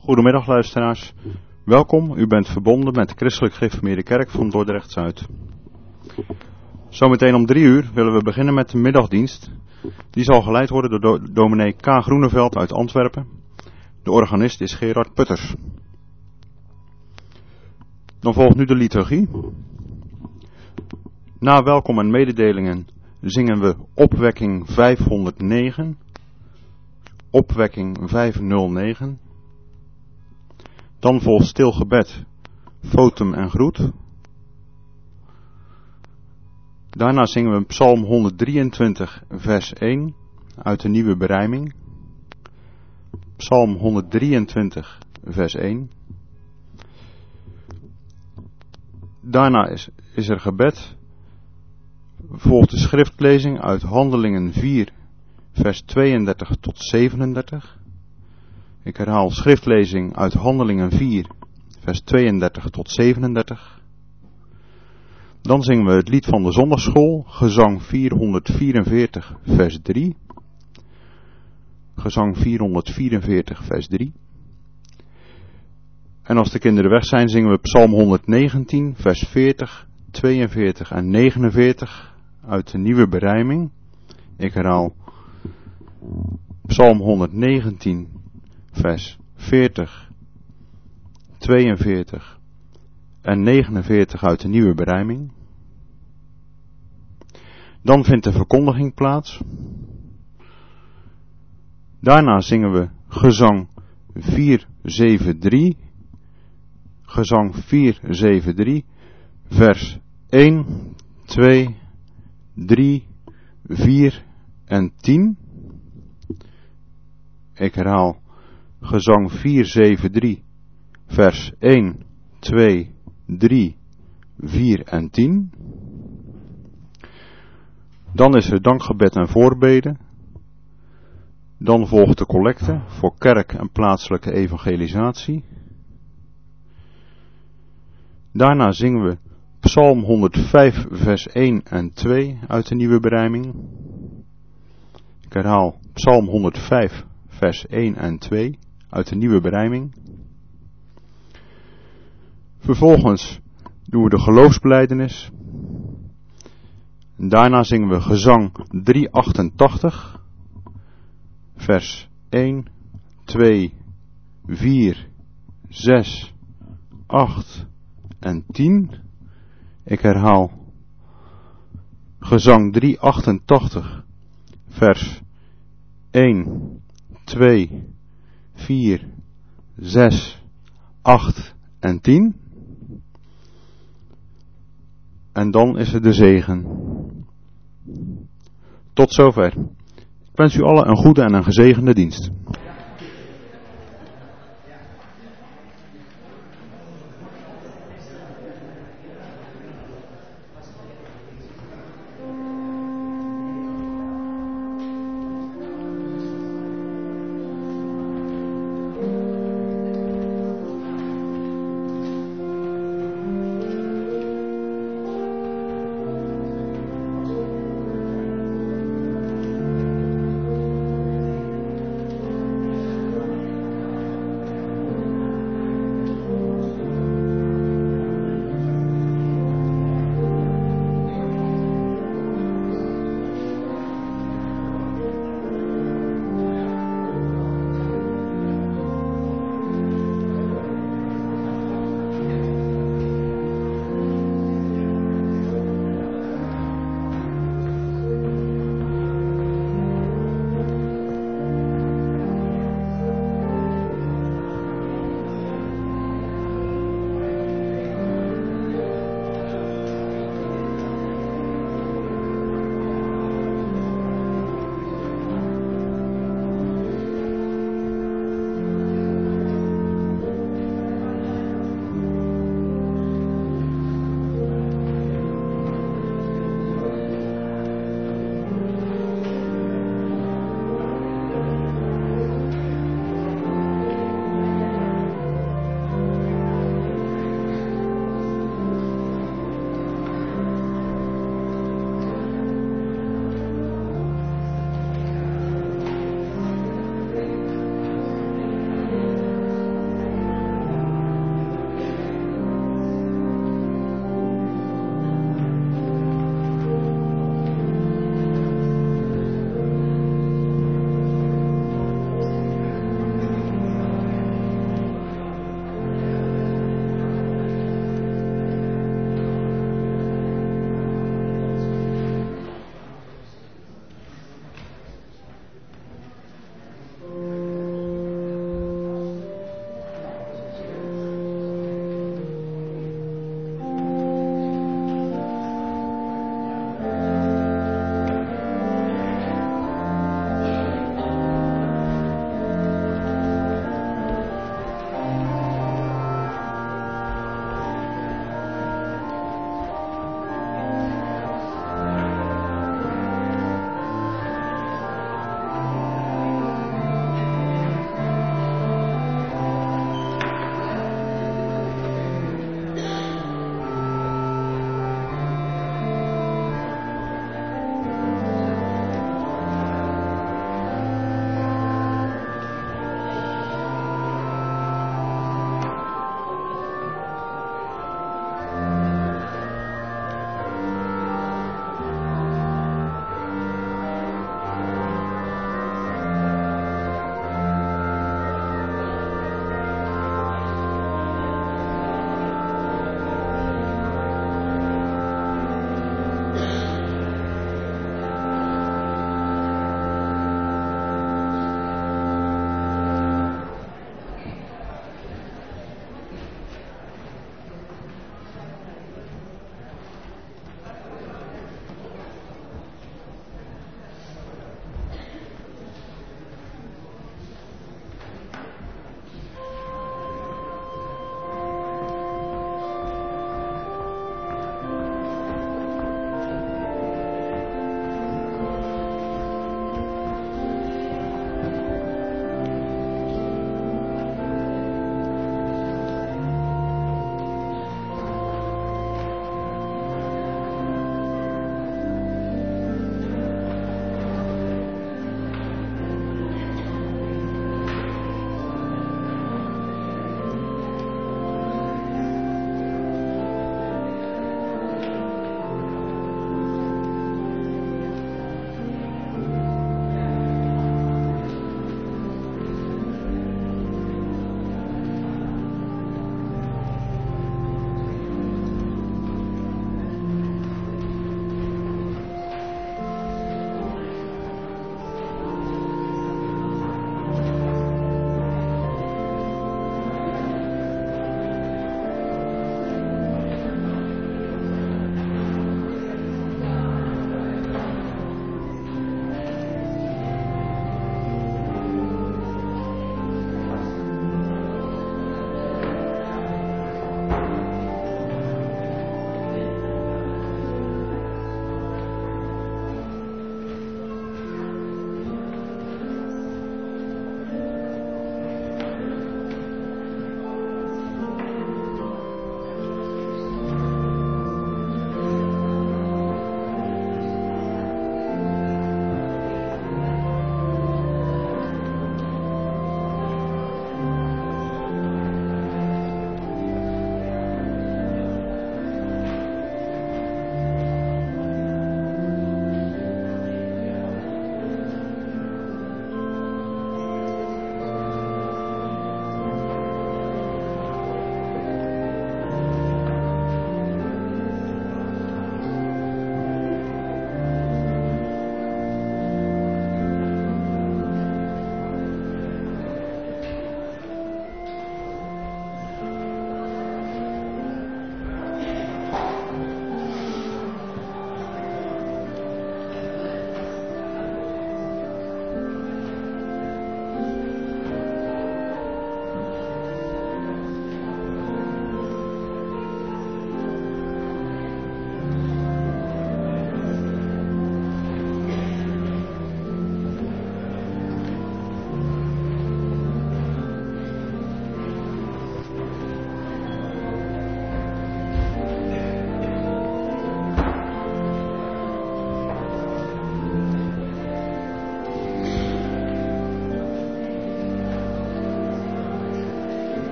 Goedemiddag luisteraars. Welkom, u bent verbonden met de Christelijk Gereformeerde Kerk van Dordrecht-Zuid. Zometeen om 3 uur willen we beginnen met de middagdienst. Die zal geleid worden door dominee K. Groeneveld uit Antwerpen. De organist is Gerard Putters. Dan volgt nu de liturgie. Na welkom en mededelingen zingen we opwekking 509. Opwekking 509. Dan volgt stil gebed, votum en groet. Daarna zingen we Psalm 123 vers 1 uit de Nieuwe Berijming. Psalm 123 vers 1. Daarna is er gebed. Volgt de schriftlezing uit Handelingen 4 vers 32 tot 37. Ik herhaal schriftlezing uit Handelingen 4 vers 32 tot 37. Dan zingen we het lied van de zondagschool, gezang 444 vers 3. Gezang 444 vers 3. En als de kinderen weg zijn, zingen we Psalm 119 vers 40, 42 en 49 uit de Nieuwe Berijming. Ik herhaal Psalm 119 vers 40, 42 en 49 uit de Nieuwe Berijming. Dan vindt de verkondiging plaats. Daarna zingen we gezang 473. Gezang 473 vers 1, 2, 3, 4 en 10. Ik herhaal gezang 473 vers 1, 2, 3, 4 en 10. Dan is er dankgebed en voorbeden. Dan volgt de collecte voor kerk en plaatselijke evangelisatie. Daarna zingen we Psalm 105 vers 1 en 2 uit de Nieuwe Berijming. Ik herhaal Psalm 105 vers 1 en 2 uit de Nieuwe Berijming. Vervolgens doen we de geloofsbelijdenis. En daarna zingen we gezang 388 vers 1, 2, 4, 6, 8 en 10. Ik herhaal gezang 388 vers 1, 2, 4, 6, 8 en 10. En dan is er de zegen. Tot zover. Ik wens u allen een goede en een gezegende dienst.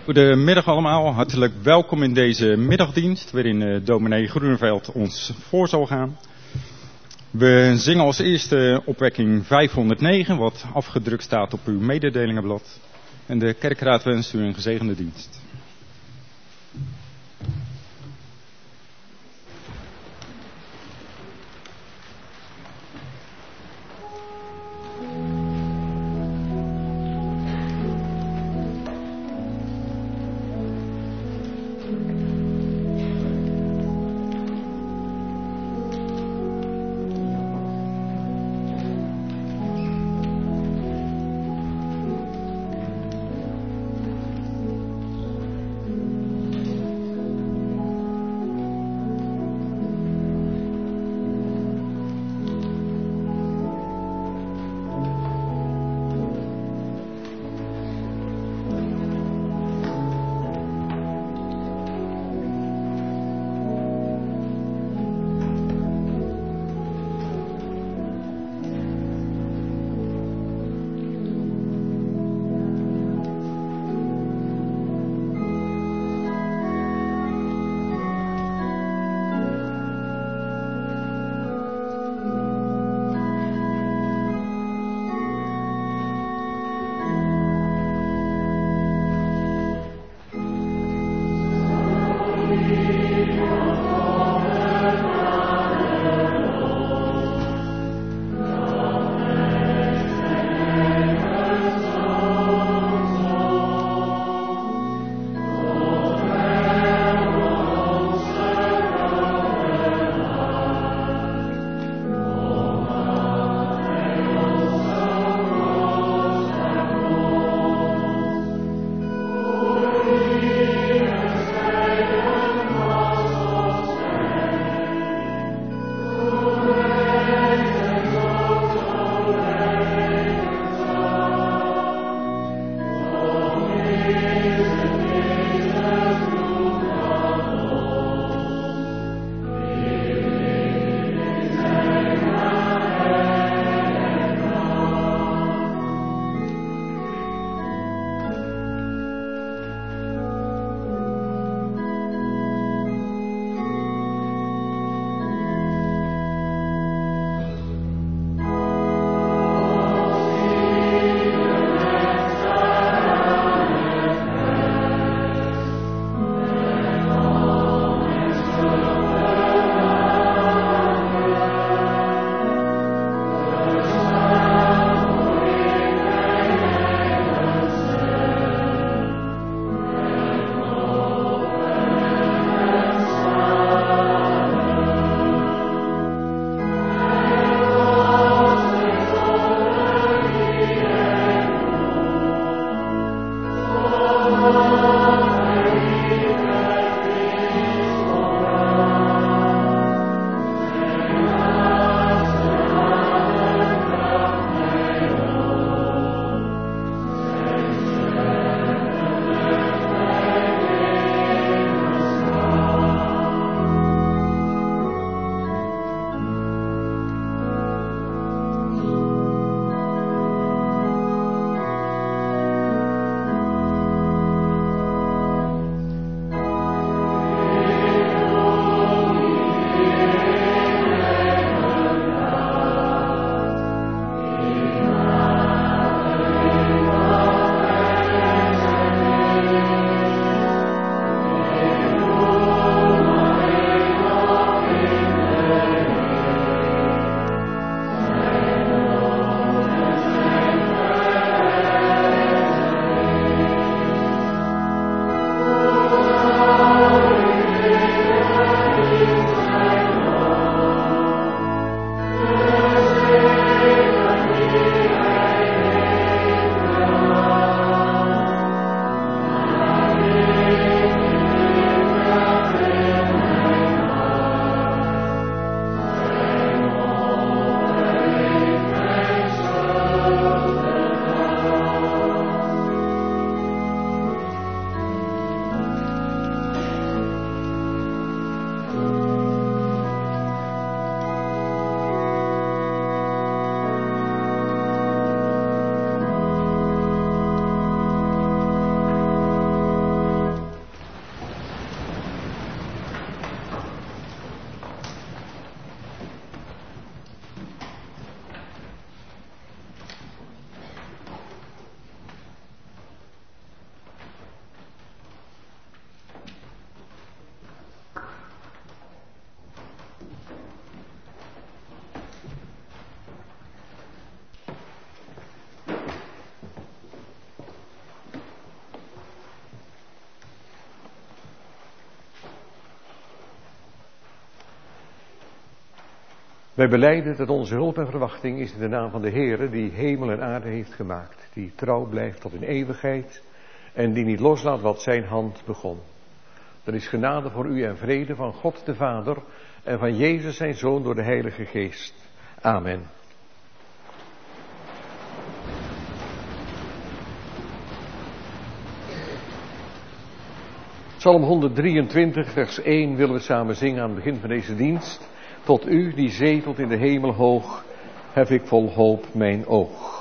Goedemiddag allemaal, hartelijk welkom in deze middagdienst, waarin dominee Groeneveld ons voor zal gaan. We zingen als eerste opwekking 509, wat afgedrukt staat op uw mededelingenblad. En de kerkraad wenst u een gezegende dienst. Wij belijden dat onze hulp en verwachting is in de naam van de Heere die hemel en aarde heeft gemaakt. Die trouw blijft tot in eeuwigheid en die niet loslaat wat zijn hand begon. Er is genade voor u en vrede van God de Vader en van Jezus zijn Zoon door de Heilige Geest. Amen. Psalm 123 vers 1 willen we samen zingen aan het begin van deze dienst. Tot u die zetelt in de hemel hoog, heb ik vol hoop mijn oog.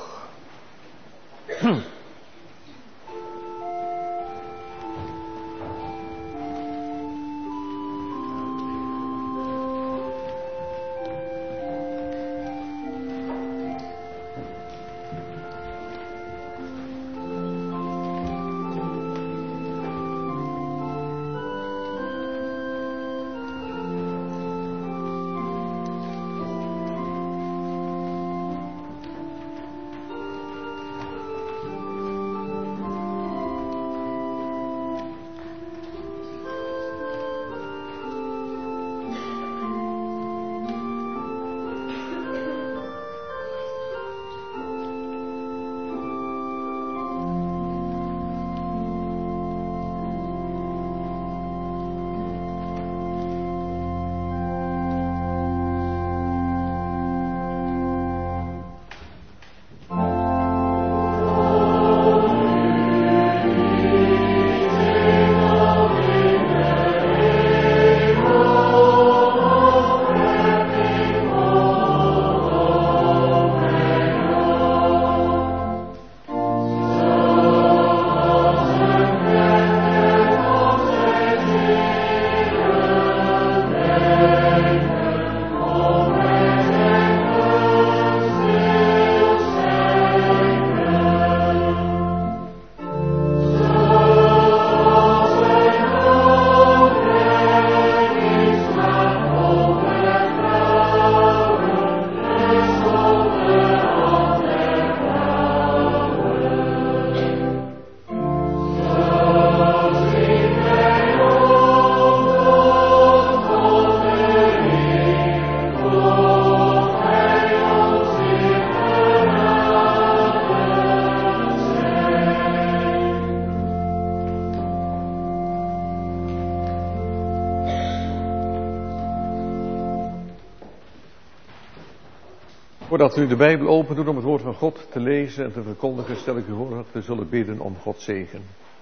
Voordat u de Bijbel open doet om het woord van God te lezen en te verkondigen, stel ik u voor dat we zullen bidden om Gods zegen.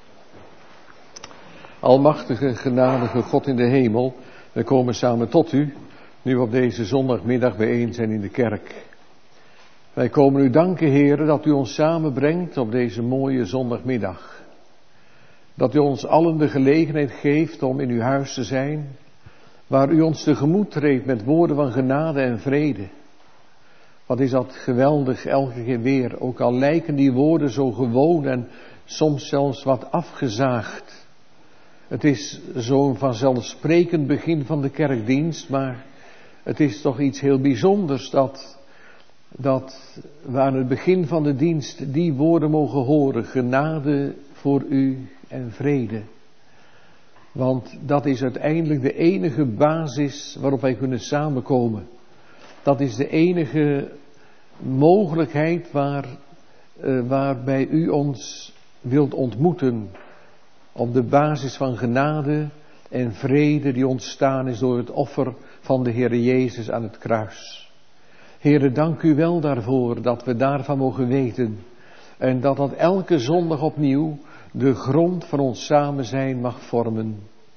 Almachtige, genadige God in de hemel, we komen samen tot u, nu we op deze zondagmiddag bijeen zijn in de kerk. Wij komen u danken, Heere, dat u ons samenbrengt op deze mooie zondagmiddag. Dat u ons allen de gelegenheid geeft om in uw huis te zijn, waar u ons tegemoet treedt met woorden van genade en vrede. Wat is dat geweldig elke keer weer, ook al lijken die woorden zo gewoon en soms zelfs wat afgezaagd. Het is zo'n vanzelfsprekend begin van de kerkdienst, maar het is toch iets heel bijzonders dat we aan het begin van de dienst die woorden mogen horen, genade voor u en vrede. Want dat is uiteindelijk de enige basis waarop wij kunnen samenkomen. Dat is de enige mogelijkheid waarbij u ons wilt ontmoeten. Op de basis van genade en vrede die ontstaan is door het offer van de Heere Jezus aan het kruis. Heere, dank u wel daarvoor dat we daarvan mogen weten. En dat dat elke zondag opnieuw de grond van ons samen zijn mag vormen.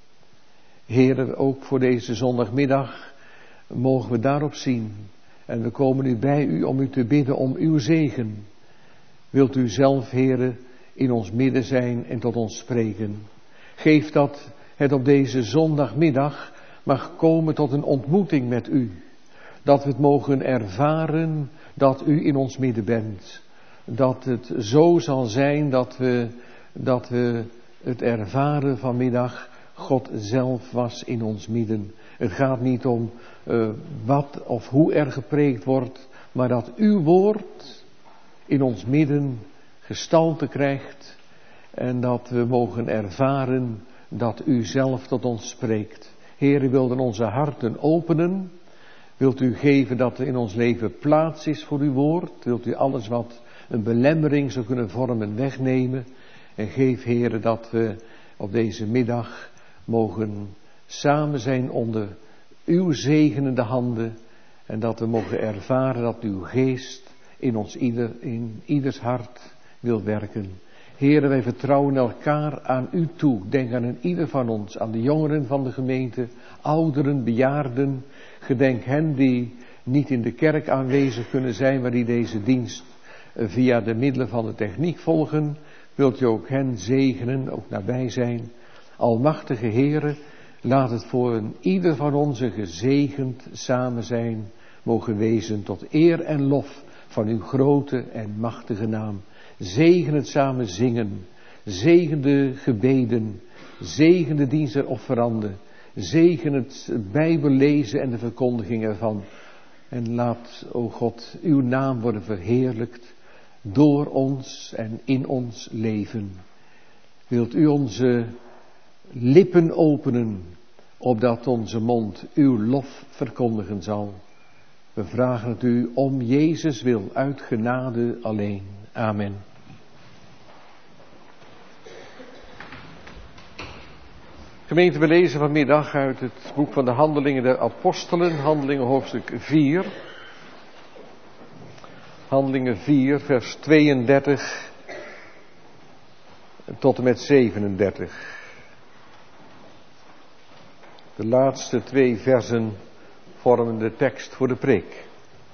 Heere, ook voor deze zondagmiddag mogen we daarop zien. En we komen nu bij u om u te bidden om uw zegen. Wilt u zelf, Heere, in ons midden zijn en tot ons spreken. Geef dat het op deze zondagmiddag mag komen tot een ontmoeting met u. Dat we het mogen ervaren dat u in ons midden bent. Dat het zo zal zijn dat we het ervaren vanmiddag. God zelf was in ons midden. Het gaat niet om wat of hoe er gepreekt wordt, maar dat uw woord in ons midden gestalte krijgt en dat we mogen ervaren dat u zelf tot ons spreekt. Heer, u wilde onze harten openen, Wilt u geven dat er in ons leven plaats is voor uw woord? Wilt u alles wat een belemmering zou kunnen vormen wegnemen? En geef, Heere, dat we op deze middag mogen samen zijn onder uw zegenende handen. En dat we mogen ervaren dat uw geest in ons in ieders hart wil werken. Heere, wij vertrouwen elkaar aan u toe. Denk aan een ieder van ons, aan de jongeren van de gemeente, ouderen, bejaarden. Gedenk hen die niet in de kerk aanwezig kunnen zijn, maar die deze dienst via de middelen van de techniek volgen. Wilt u ook hen zegenen, ook nabij zijn. Almachtige Heere, laat het voor een ieder van ons een gezegend samen zijn mogen wezen tot eer en lof van uw grote en machtige naam. Zegen het samen zingen, zegen de gebeden, zegen de dienst der offeranden, zegen het Bijbel lezen en de verkondiging ervan. En laat, o God, uw naam worden verheerlijkt door ons en in ons leven. Wilt u onze lippen openen, opdat onze mond uw lof verkondigen zal. We vragen het u om Jezus wil, uit genade alleen. Amen. Gemeente, we lezen vanmiddag uit het boek van de Handelingen der Apostelen, Handelingen hoofdstuk 4. Handelingen 4, vers 32 tot en met 37. De laatste 2 versen vormen de tekst voor de preek.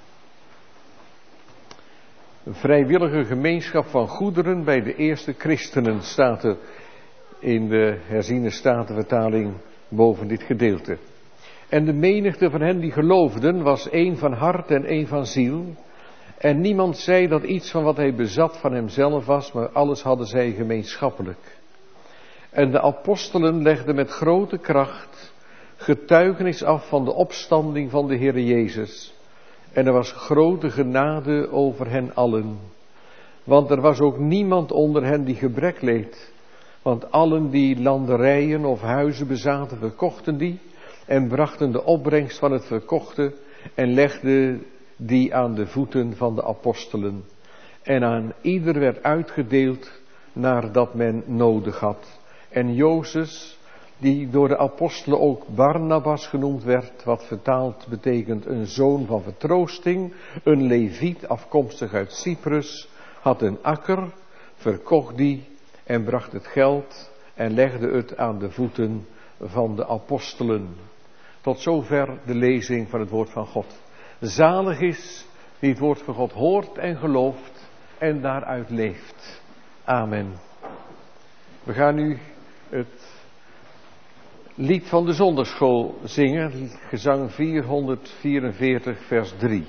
Een vrijwillige gemeenschap van goederen bij de eerste christenen staat er in de herziene statenvertaling boven dit gedeelte. En de menigte van hen die geloofden was één van hart en één van ziel. En niemand zei dat iets van wat hij bezat van hemzelf was, maar alles hadden zij gemeenschappelijk. En de apostelen legden met grote kracht getuigenis af van de opstanding van de Heere Jezus. En er was grote genade over hen allen. Want er was ook niemand onder hen die gebrek leed. Want allen die landerijen of huizen bezaten, verkochten die en brachten de opbrengst van het verkochte en legden die aan de voeten van de apostelen. En aan ieder werd uitgedeeld naar dat men nodig had. En Jozef, die door de apostelen ook Barnabas genoemd werd, wat vertaald betekent een zoon van vertroosting, een leviet afkomstig uit Cyprus, had een akker, verkocht die en bracht het geld en legde het aan de voeten van de apostelen. Tot zover de lezing van het woord van God. Zalig is die het woord van God hoort en gelooft en daaruit leeft. Amen. We gaan nu het lied van de zondagschool zingen, gezang 444 vers 3.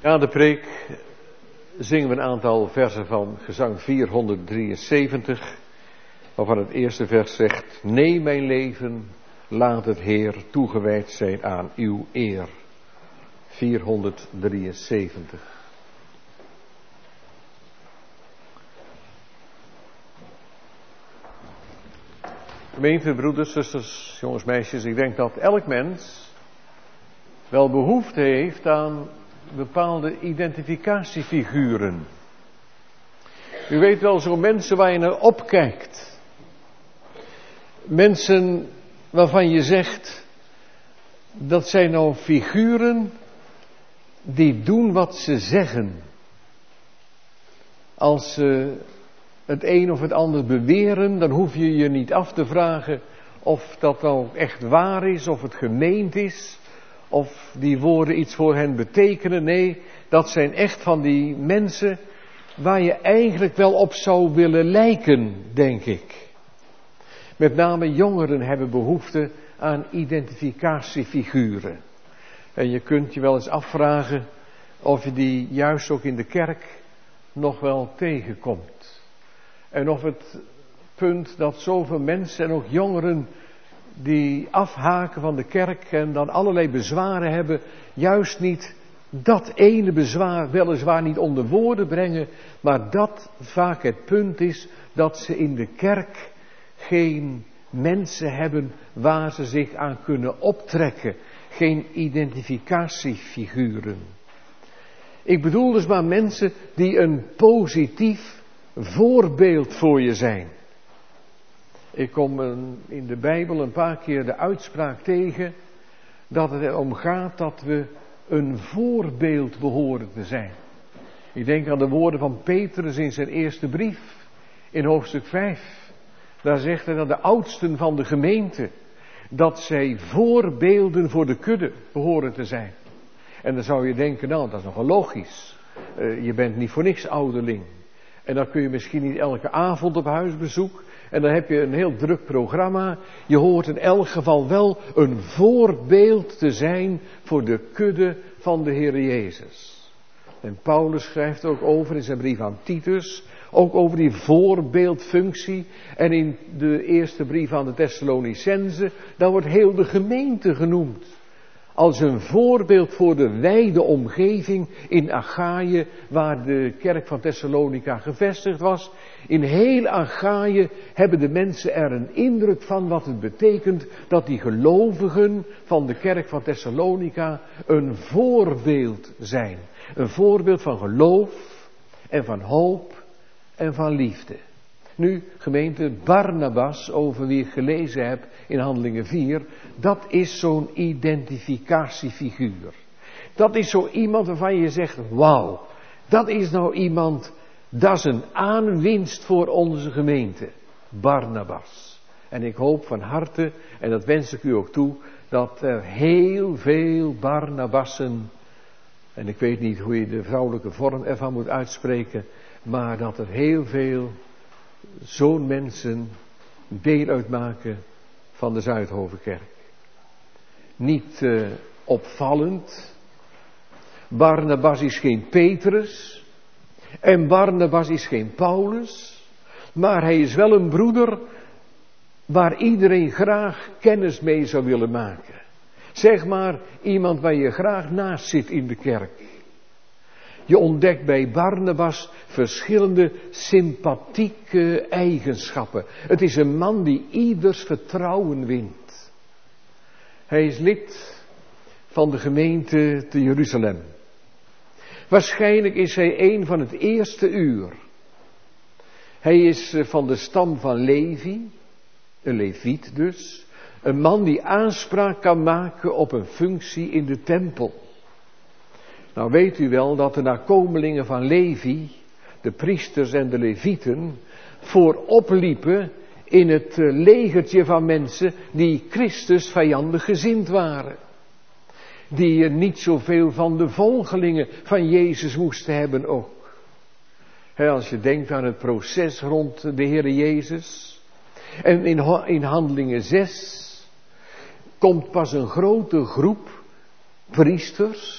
Na de preek zingen we een aantal versen van gezang 473, waarvan het eerste vers zegt: Nee, mijn leven, laat het Heer toegewijd zijn aan uw eer. 473. Gemeente, broeders, zusters, jongens, meisjes, ik denk dat elk mens wel behoefte heeft aan bepaalde identificatiefiguren. U weet wel, zo'n mensen waar je naar opkijkt. Mensen waarvan je zegt, dat zijn nou figuren die doen wat ze zeggen. Als ze het een of het ander beweren, dan hoef je je niet af te vragen of dat nou echt waar is, of het gemeend is, of die woorden iets voor hen betekenen. Nee, dat zijn echt van die mensen waar je eigenlijk wel op zou willen lijken, denk ik. Met name jongeren hebben behoefte aan identificatiefiguren. En je kunt je wel eens afvragen of je die juist ook in de kerk nog wel tegenkomt. En of het punt dat zoveel mensen en ook jongeren die afhaken van de kerk en dan allerlei bezwaren hebben, juist niet dat ene bezwaar weliswaar niet onder woorden brengen, maar dat vaak het punt is dat ze in de kerk geen mensen hebben waar ze zich aan kunnen optrekken. Geen identificatiefiguren. Ik bedoel dus maar mensen die een positief voorbeeld voor je zijn. Ik kom in de Bijbel een paar keer de uitspraak tegen dat het erom gaat dat we een voorbeeld behoren te zijn. Ik denk aan de woorden van Petrus in zijn eerste brief, in hoofdstuk 5. Daar zegt hij dat de oudsten van de gemeente, dat zij voorbeelden voor de kudde behoren te zijn. En dan zou je denken, nou dat is nogal logisch. Je bent niet voor niks ouderling. En dan kun je misschien niet elke avond op huisbezoek. En dan heb je een heel druk programma. Je hoort in elk geval wel een voorbeeld te zijn voor de kudde van de Heer Jezus. En Paulus schrijft ook over in zijn brief aan Titus, ook over die voorbeeldfunctie. En in de eerste brief aan de Thessalonicenzen, daar wordt heel de gemeente genoemd. Als een voorbeeld voor de wijde omgeving in Achaïe, waar de kerk van Thessalonica gevestigd was. In heel Achaïe hebben de mensen er een indruk van wat het betekent dat die gelovigen van de kerk van Thessalonica een voorbeeld zijn. Een voorbeeld van geloof en van hoop en van liefde. Nu, gemeente, Barnabas, over wie ik gelezen heb in Handelingen 4, dat is zo'n identificatiefiguur. Dat is zo iemand waarvan je zegt, wauw, dat is nou iemand, dat is een aanwinst voor onze gemeente. Barnabas. En ik hoop van harte, en dat wens ik u ook toe, dat er heel veel Barnabassen, en ik weet niet hoe je de vrouwelijke vorm ervan moet uitspreken, maar dat er heel veel zo'n mensen deel uitmaken van de Zuidhovenkerk. Niet opvallend. Barnabas is geen Petrus. En Barnabas is geen Paulus. Maar hij is wel een broeder waar iedereen graag kennis mee zou willen maken. Zeg maar iemand waar je graag naast zit in de kerk. Je ontdekt bij Barnabas verschillende sympathieke eigenschappen. Het is een man die ieders vertrouwen wint. Hij is lid van de gemeente te Jeruzalem. Waarschijnlijk is hij een van het eerste uur. Hij is van de stam van Levi, een Leviet dus. Een man die aanspraak kan maken op een functie in de tempel. Nou weet u wel dat de nakomelingen van Levi, de priesters en de levieten, voorop liepen in het legertje van mensen die Christus vijandig gezind waren. Die niet zoveel van de volgelingen van Jezus moesten hebben ook. Als je denkt aan het proces rond de Heer Jezus. En in Handelingen 6 komt pas een grote groep priesters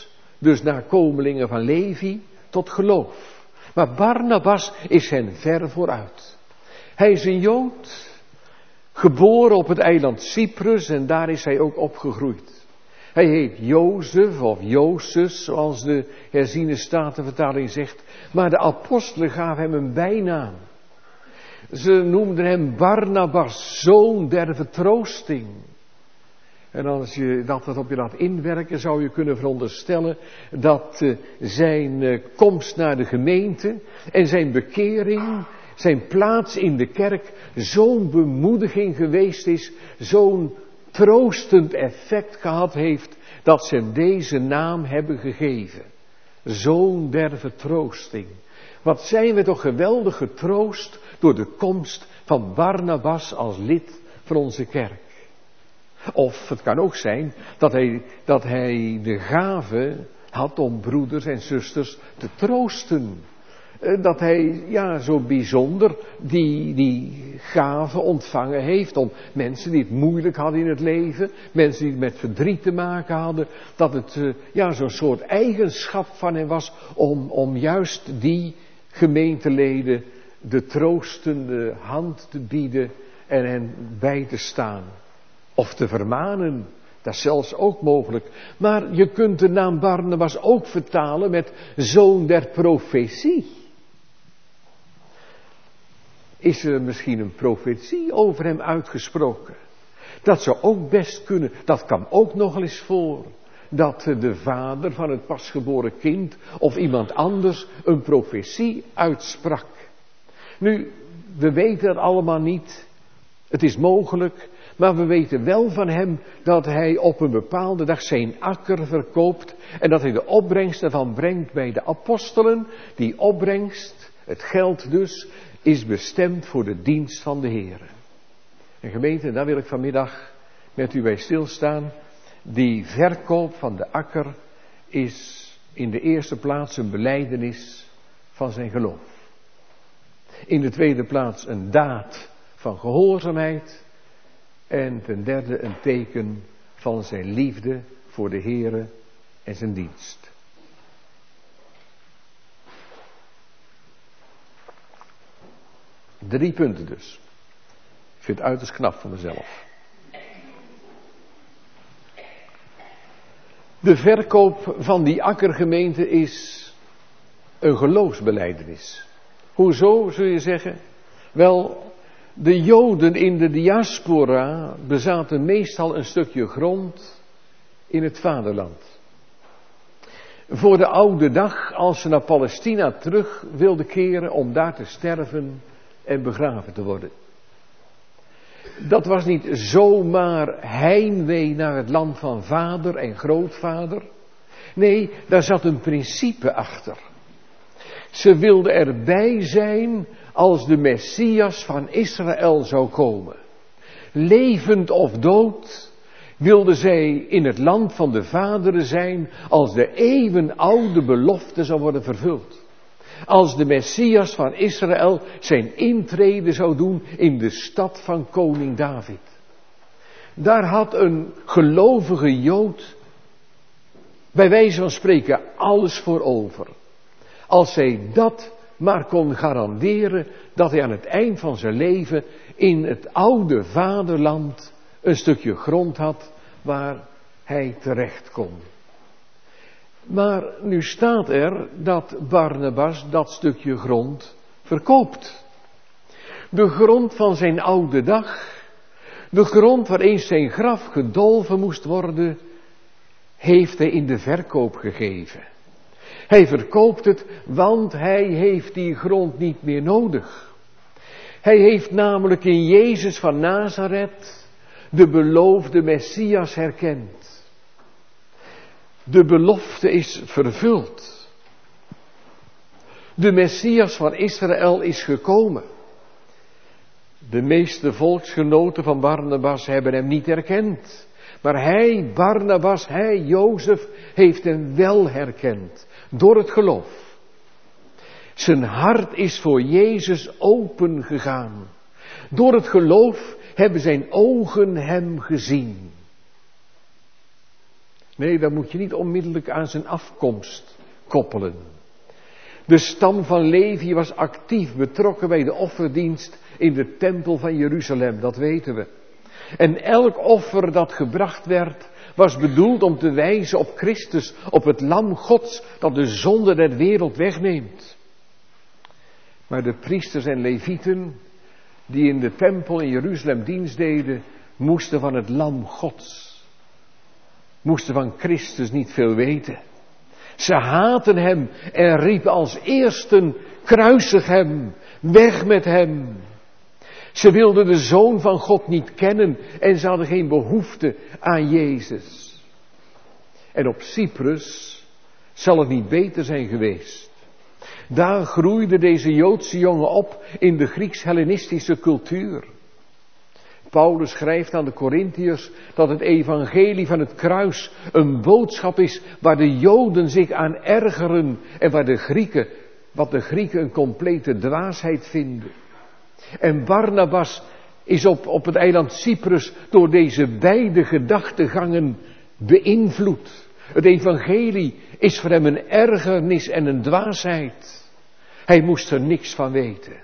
dus nakomelingen van Levi, tot geloof. Maar Barnabas is hen ver vooruit. Hij is een Jood, geboren op het eiland Cyprus en daar is hij ook opgegroeid. Hij heet Jozef of Josus, zoals de herziene statenvertaling zegt. Maar de apostelen gaven hem een bijnaam. Ze noemden hem Barnabas, zoon der vertroosting. En als je dat op je laat inwerken, zou je kunnen veronderstellen dat zijn komst naar de gemeente en zijn bekering, zijn plaats in de kerk, zo'n bemoediging geweest is, zo'n troostend effect gehad heeft, dat ze hem deze naam hebben gegeven. Zoon der vertroosting. Wat zijn we toch geweldig getroost door de komst van Barnabas als lid van onze kerk. Of het kan ook zijn dat hij de gave had om broeders en zusters te troosten. Dat hij zo bijzonder die gave ontvangen heeft om mensen die het moeilijk hadden in het leven, mensen die het met verdriet te maken hadden, dat het zo'n soort eigenschap van hem was om juist die gemeenteleden de troostende hand te bieden en hen bij te staan. Of te vermanen, dat is zelfs ook mogelijk. Maar je kunt de naam Barnabas ook vertalen met zoon der profetie. Is er misschien een profetie over hem uitgesproken? Dat zou ook best kunnen, dat kan ook nog eens voor. Dat de vader van het pasgeboren kind of iemand anders een profetie uitsprak. Nu, we weten het allemaal niet. Het is mogelijk, maar we weten wel van hem dat hij op een bepaalde dag zijn akker verkoopt en dat hij de opbrengst ervan brengt bij de apostelen. Die opbrengst, het geld dus, is bestemd voor de dienst van de Heer. En gemeente, daar wil ik vanmiddag met u bij stilstaan. Die verkoop van de akker is in de eerste plaats een belijdenis van zijn geloof. In de tweede plaats een daad van gehoorzaamheid. En ten derde een teken van zijn liefde voor de Heere en zijn dienst. 3 punten dus. Ik vind het uiterst knap van mezelf. De verkoop van die akkergemeente is een geloofsbelijdenis. Hoezo, zul je zeggen? Wel, de Joden in de diaspora bezaten meestal een stukje grond in het vaderland. Voor de oude dag, als ze naar Palestina terug wilden keren om daar te sterven en begraven te worden. Dat was niet zomaar heimwee naar het land van vader en grootvader. Nee, daar zat een principe achter. Ze wilden erbij zijn als de Messias van Israël zou komen. Levend of dood wilden zij in het land van de vaderen zijn als de eeuwenoude belofte zou worden vervuld. Als de Messias van Israël zijn intrede zou doen in de stad van koning David. Daar had een gelovige Jood bij wijze van spreken alles voor over. Als hij dat maar kon garanderen, dat hij aan het eind van zijn leven in het oude vaderland een stukje grond had waar hij terecht kon. Maar nu staat er dat Barnabas dat stukje grond verkoopt. De grond van zijn oude dag, de grond waar eens zijn graf gedolven moest worden, heeft hij in de verkoop gegeven. Hij verkoopt het, want hij heeft die grond niet meer nodig. Hij heeft namelijk in Jezus van Nazareth de beloofde Messias herkend. De belofte is vervuld. De Messias van Israël is gekomen. De meeste volksgenoten van Barnabas hebben hem niet herkend. Maar hij, Barnabas, hij, Jozef, heeft hem wel herkend. Door het geloof. Zijn hart is voor Jezus open gegaan. Door het geloof hebben zijn ogen hem gezien. Nee, dat moet je niet onmiddellijk aan zijn afkomst koppelen. De stam van Levi was actief betrokken bij de offerdienst in de tempel van Jeruzalem, dat weten we. En elk offer dat gebracht werd, was bedoeld om te wijzen op Christus, op het lam Gods dat de zonde der wereld wegneemt. Maar de priesters en levieten die in de tempel in Jeruzalem dienst deden, moesten van het lam Gods, moesten van Christus niet veel weten. Ze haatten hem en riepen als eersten, kruisig hem, weg met hem. Ze wilden de Zoon van God niet kennen en ze hadden geen behoefte aan Jezus. En op Cyprus zal het niet beter zijn geweest. Daar groeide deze Joodse jongen op in de Grieks-Hellenistische cultuur. Paulus schrijft aan de Korintiërs dat het evangelie van het kruis een boodschap is waar de Joden zich aan ergeren en wat de Grieken een complete dwaasheid vinden. En Barnabas is op het eiland Cyprus door deze beide gedachtegangen beïnvloed. Het evangelie is voor hem een ergernis en een dwaasheid. Hij moest er niks van weten.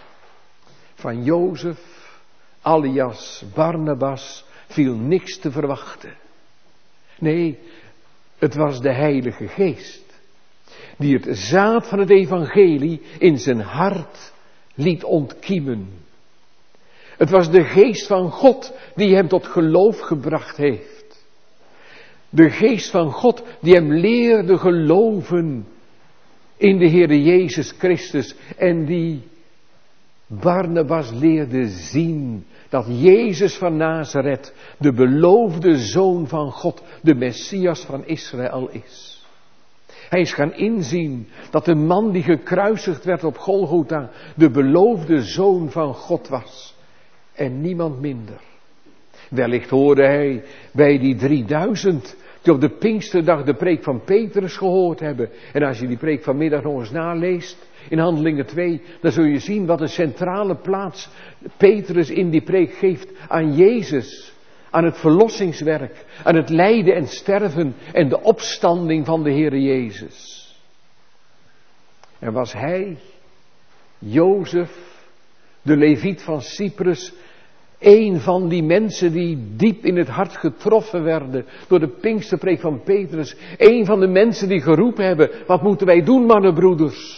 Van Jozef, alias Barnabas, viel niks te verwachten. Nee, het was de Heilige Geest die het zaad van het evangelie in zijn hart liet ontkiemen. Het was de Geest van God die hem tot geloof gebracht heeft. De Geest van God die hem leerde geloven in de Heere Jezus Christus en die Barnabas leerde zien dat Jezus van Nazareth de beloofde Zoon van God, de Messias van Israël is. Hij is gaan inzien dat de man die gekruisigd werd op Golgotha de beloofde Zoon van God was. En niemand minder. Wellicht hoorde hij bij die 3000 die op de Pinksterdag de preek van Petrus gehoord hebben. En als je die preek vanmiddag nog eens naleest in Handelingen 2, dan zul je zien wat een centrale plaats Petrus in die preek geeft aan Jezus. Aan het verlossingswerk, aan het lijden en sterven en de opstanding van de Heere Jezus. En was hij, Jozef, de Leviet van Cyprus, een van die mensen die diep in het hart getroffen werden door de Pinksterpreek van Petrus. Een van de mensen die geroepen hebben, wat moeten wij doen, mannenbroeders?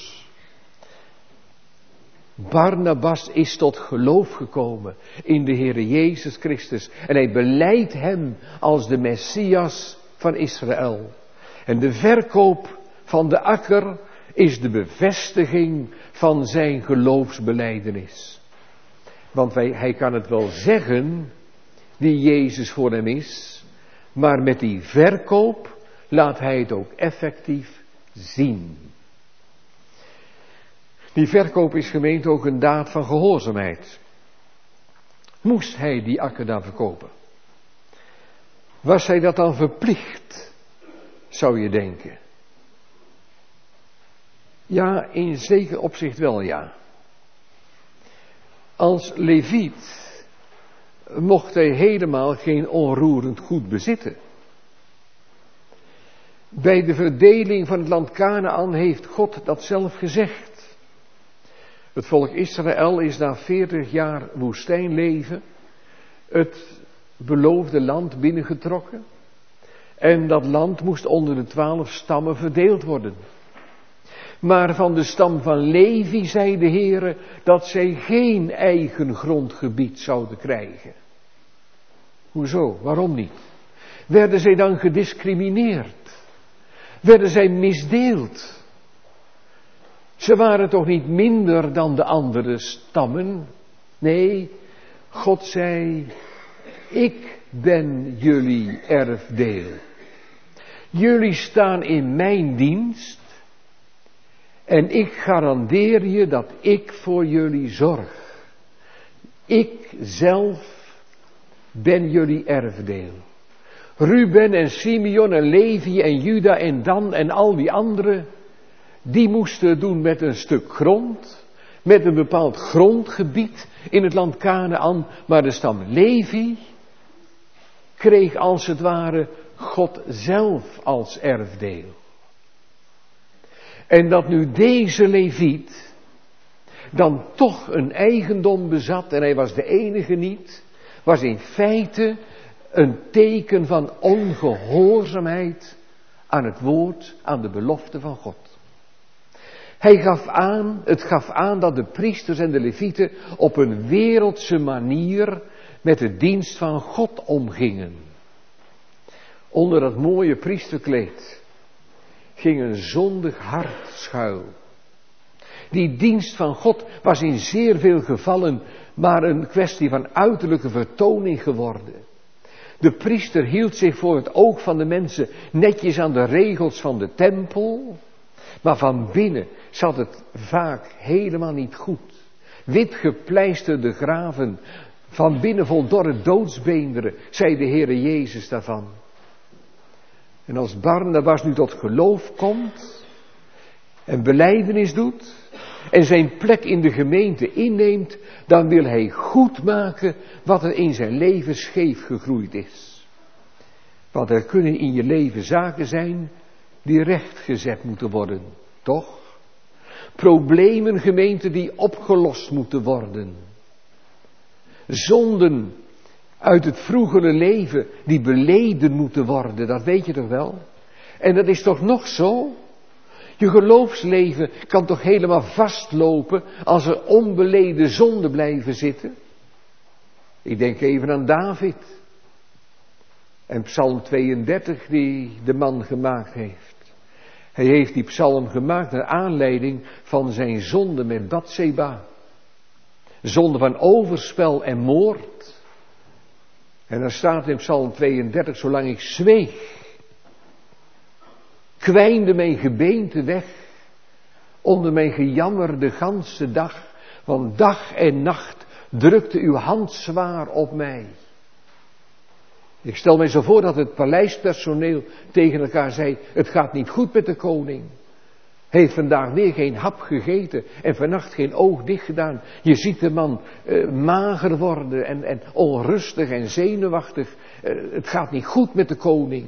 Barnabas is tot geloof gekomen in de Heere Jezus Christus. En hij belijdt hem als de Messias van Israël. En de verkoop van de akker is de bevestiging van zijn geloofsbelijdenis. Want hij kan het wel zeggen, wie Jezus voor hem is, maar met die verkoop laat hij het ook effectief zien. Die verkoop is gemeente ook een daad van gehoorzaamheid. Moest hij die akker dan verkopen? Was hij dat dan verplicht, zou je denken? Ja, in zeker opzicht wel ja. Als Leviet mocht hij helemaal geen onroerend goed bezitten. Bij de verdeling van het land Kanaän heeft God dat zelf gezegd. Het volk Israël is na 40 jaar woestijnleven het beloofde land binnengetrokken. En dat land moest onder de 12 stammen verdeeld worden. Maar van de stam van Levi zei de Heere dat zij geen eigen grondgebied zouden krijgen. Hoezo? Waarom niet? Werden zij dan gediscrimineerd? Werden zij misdeeld? Ze waren toch niet minder dan de andere stammen? Nee, God zei, ik ben jullie erfdeel. Jullie staan in mijn dienst en ik garandeer je dat ik voor jullie zorg. Ik zelf ben jullie erfdeel. Ruben en Simeon en Levi en Juda en Dan en al die anderen, die moesten het doen met een stuk grond, met een bepaald grondgebied in het land Kanaän, maar de stam Levi kreeg als het ware God zelf als erfdeel. En dat nu deze Leviet dan toch een eigendom bezat, en hij was de enige niet, was in feite een teken van ongehoorzaamheid aan het woord, aan de belofte van God. Het gaf aan dat de priesters en de levieten op een wereldse manier met de dienst van God omgingen. Onder dat mooie priesterkleed ging een zondig hart schuil. Die dienst van God was in zeer veel gevallen maar een kwestie van uiterlijke vertoning geworden. De priester hield zich voor het oog van de mensen netjes aan de regels van de tempel, maar van binnen zat het vaak helemaal niet goed. Wit gepleisterde graven, van binnen vol dorre doodsbeenderen, zei de Heere Jezus daarvan. En als Barnabas nu tot geloof komt en belijdenis doet en zijn plek in de gemeente inneemt, dan wil hij goed maken wat er in zijn leven scheef gegroeid is. Want er kunnen in je leven zaken zijn die rechtgezet moeten worden, toch? Problemen, gemeente, die opgelost moeten worden. Zonden uit het vroegere leven die beleden moeten worden, dat weet je toch wel? En dat is toch nog zo? Je geloofsleven kan toch helemaal vastlopen als er onbeleden zonden blijven zitten? Ik denk even aan David. En Psalm 32 die de man gemaakt heeft. Hij heeft die psalm gemaakt naar aanleiding van zijn zonde met Batseba. Zonde van overspel en moord. En dan staat in Psalm 32, zolang ik zweeg, kwijnde mijn gebeente weg, onder mijn gejammer de ganse dag, want dag en nacht drukte uw hand zwaar op mij. Ik stel mij zo voor dat het paleispersoneel tegen elkaar zei, het gaat niet goed met de koning. Hij heeft vandaag weer geen hap gegeten en vannacht geen oog dicht gedaan. Je ziet de man mager worden en onrustig en zenuwachtig. Het gaat niet goed met de koning.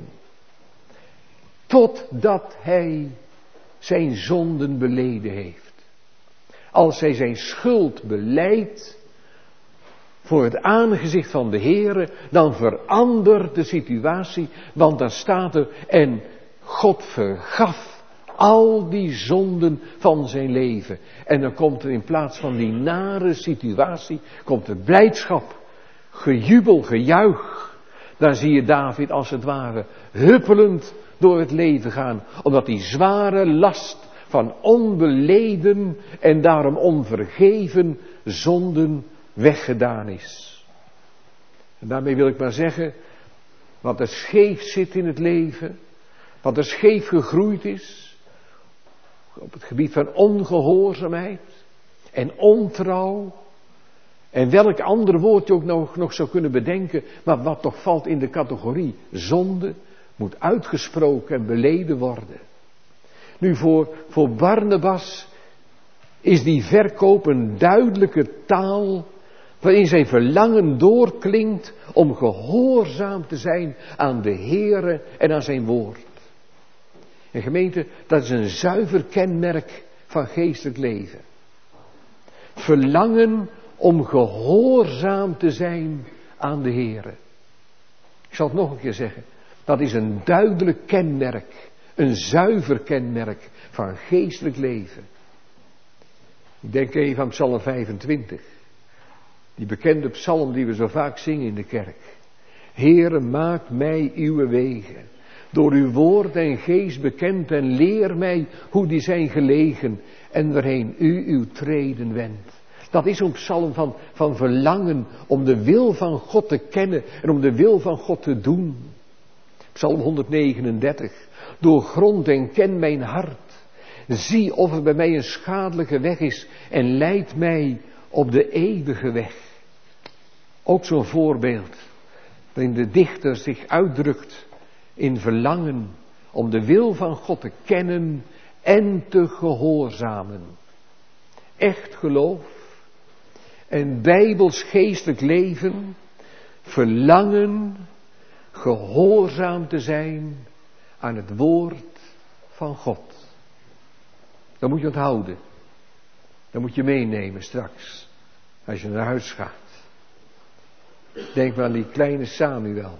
Totdat hij zijn zonden beleden heeft. Als hij zijn schuld belijdt voor het aangezicht van de Heere, dan verandert de situatie, want dan staat er, en God vergaf al die zonden van zijn leven. En dan komt er in plaats van die nare situatie, komt er blijdschap, gejubel, gejuich. Dan zie je David als het ware huppelend door het leven gaan, omdat die zware last van onbeleden en daarom onvergeven zonden weggedaan is. En daarmee wil ik maar zeggen, wat er scheef zit in het leven, wat er scheef gegroeid is, op het gebied van ongehoorzaamheid en ontrouw, en welk ander woord je ook nog zou kunnen bedenken, maar wat toch valt in de categorie zonde, moet uitgesproken en beleden worden. Nu voor Barnabas is die verkoop een duidelijke taal waarin zijn verlangen doorklinkt om gehoorzaam te zijn aan de Heere en aan zijn woord. En gemeente, dat is een zuiver kenmerk van geestelijk leven. Verlangen om gehoorzaam te zijn aan de Heere. Ik zal het nog een keer zeggen. Dat is een duidelijk kenmerk, een zuiver kenmerk van geestelijk leven. Ik denk even aan Psalm 25. Die bekende psalm die we zo vaak zingen in de kerk. Heere, maak mij uw wegen, door uw woord en geest bekend, en leer mij hoe die zijn gelegen en waarheen u uw treden wendt. Dat is een psalm van verlangen om de wil van God te kennen en om de wil van God te doen. Psalm 139. Doorgrond en ken mijn hart. Zie of er bij mij een schadelijke weg is en leid mij op de eeuwige weg. Ook zo'n voorbeeld waarin de dichter zich uitdrukt in verlangen om de wil van God te kennen en te gehoorzamen. Echt geloof en bijbels geestelijk leven, verlangen, gehoorzaam te zijn aan het woord van God. Dat moet je onthouden. Dat moet je meenemen straks, als je naar huis gaat. Denk maar aan die kleine Samuel.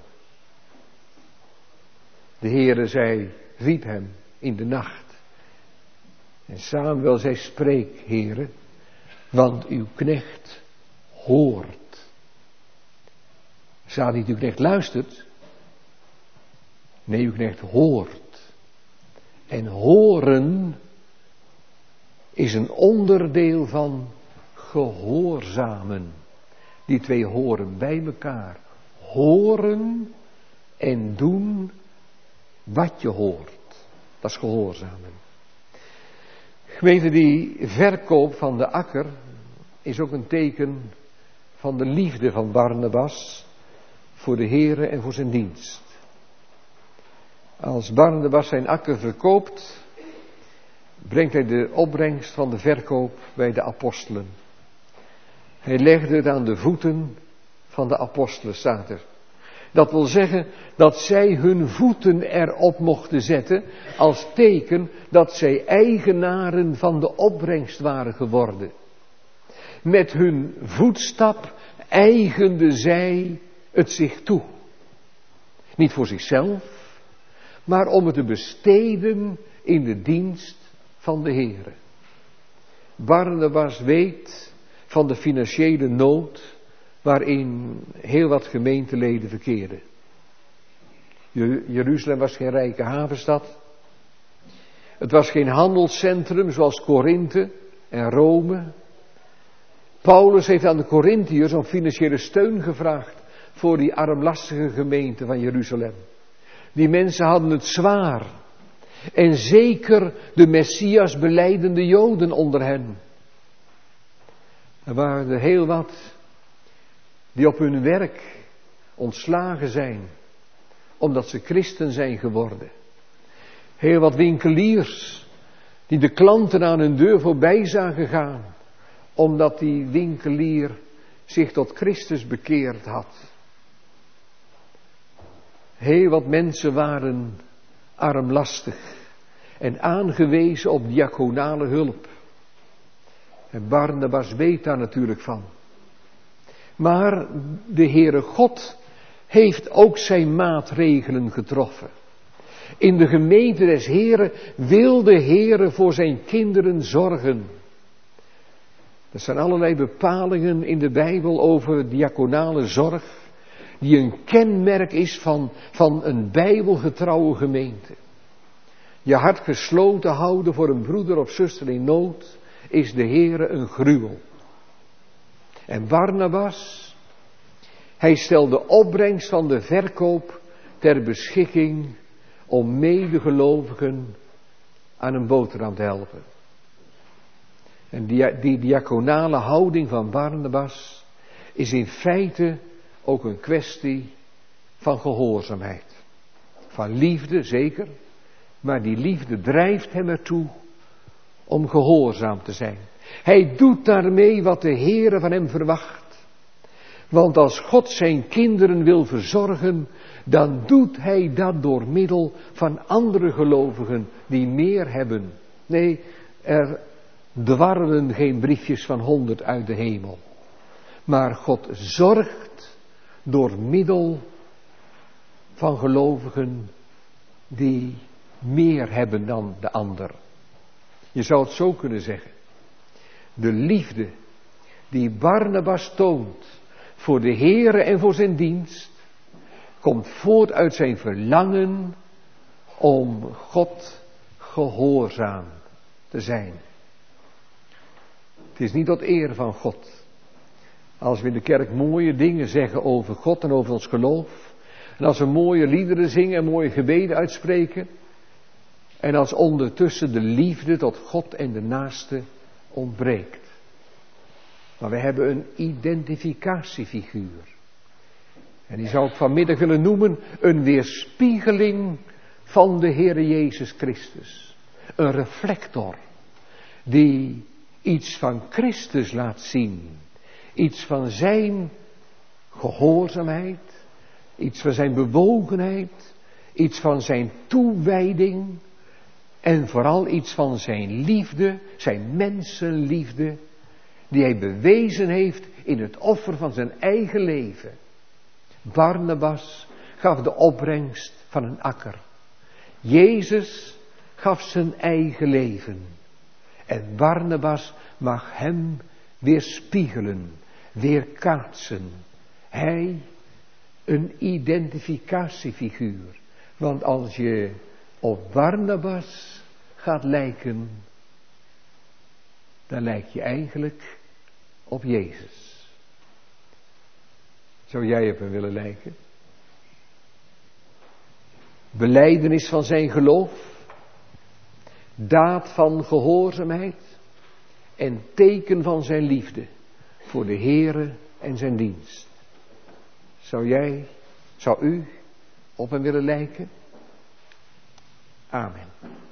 De Heere riep hem in de nacht. En Samuel zei, spreek, Heere, want uw knecht hoort. Staat niet uw knecht luistert. Nee, uw knecht hoort. En horen is een onderdeel van gehoorzamen. Die twee horen bij elkaar. Horen en doen wat je hoort. Dat is gehoorzamen. Gemeente, die verkoop van de akker is ook een teken van de liefde van Barnabas voor de Heere en voor zijn dienst. Als Barnabas zijn akker verkoopt, brengt hij de opbrengst van de verkoop bij de apostelen. Hij legde het aan de voeten van de apostelen, staat er. Dat wil zeggen dat zij hun voeten erop mochten zetten als teken dat zij eigenaren van de opbrengst waren geworden. Met hun voetstap eigenden zij het zich toe. Niet voor zichzelf, maar om het te besteden in de dienst van de Heere. Barnabas weet van de financiële nood waarin heel wat gemeenteleden verkeerden. Jeruzalem was geen rijke havenstad. Het was geen handelscentrum zoals Korinthe en Rome. Paulus heeft aan de Korinthiërs om financiële steun gevraagd voor die armlastige gemeente van Jeruzalem. Die mensen hadden het zwaar. En zeker de Messias belijdende Joden onder hen. Er waren er heel wat die op hun werk ontslagen zijn, omdat ze christen zijn geworden. Heel wat winkeliers die de klanten aan hun deur voorbij zagen gaan, omdat die winkelier zich tot Christus bekeerd had. Heel wat mensen waren armlastig en aangewezen op diaconale hulp. En Barnabas weet daar natuurlijk van. Maar de Heere God heeft ook zijn maatregelen getroffen. In de gemeente des Heeren wil de Heere voor zijn kinderen zorgen. Er zijn allerlei bepalingen in de Bijbel over diaconale zorg, die een kenmerk is van een bijbelgetrouwe gemeente. Je hart gesloten houden voor een broeder of zuster in nood is de Heere een gruwel. En Barnabas, hij stelde opbrengst van de verkoop ter beschikking om medegelovigen aan een boterham te helpen. En die diaconale houding van Barnabas is in feite ook een kwestie van gehoorzaamheid. Van liefde, zeker, maar die liefde drijft hem ertoe om gehoorzaam te zijn. Hij doet daarmee wat de Heere van hem verwacht. Want als God zijn kinderen wil verzorgen, dan doet hij dat door middel van andere gelovigen die meer hebben. Nee, er dwarrelen geen briefjes van 100 uit de hemel. Maar God zorgt door middel van gelovigen die meer hebben dan de ander. Je zou het zo kunnen zeggen. De liefde die Barnabas toont voor de Heere en voor zijn dienst, komt voort uit zijn verlangen om God gehoorzaam te zijn. Het is niet tot eer van God. Als we in de kerk mooie dingen zeggen over God en over ons geloof, en als we mooie liederen zingen en mooie gebeden uitspreken, en als ondertussen de liefde tot God en de naaste ontbreekt. Maar we hebben een identificatiefiguur. En die zou ik vanmiddag willen noemen een weerspiegeling van de Heere Jezus Christus. Een reflector die iets van Christus laat zien. Iets van zijn gehoorzaamheid, Iets van zijn bewogenheid, iets van zijn toewijding en vooral iets van zijn liefde, zijn mensenliefde, die hij bewezen heeft in het offer van zijn eigen leven. Barnabas gaf de opbrengst van een akker. Jezus gaf zijn eigen leven. En Barnabas mag hem weerspiegelen, weerkaatsen. Hij, een identificatiefiguur. Want als je op Barnabas gaat lijken, dan lijk je eigenlijk op Jezus. Zou jij op hem willen lijken? Belijdenis van zijn geloof, daad van gehoorzaamheid en teken van zijn liefde voor de Heere en zijn dienst. Zou u op hem willen lijken? Amen.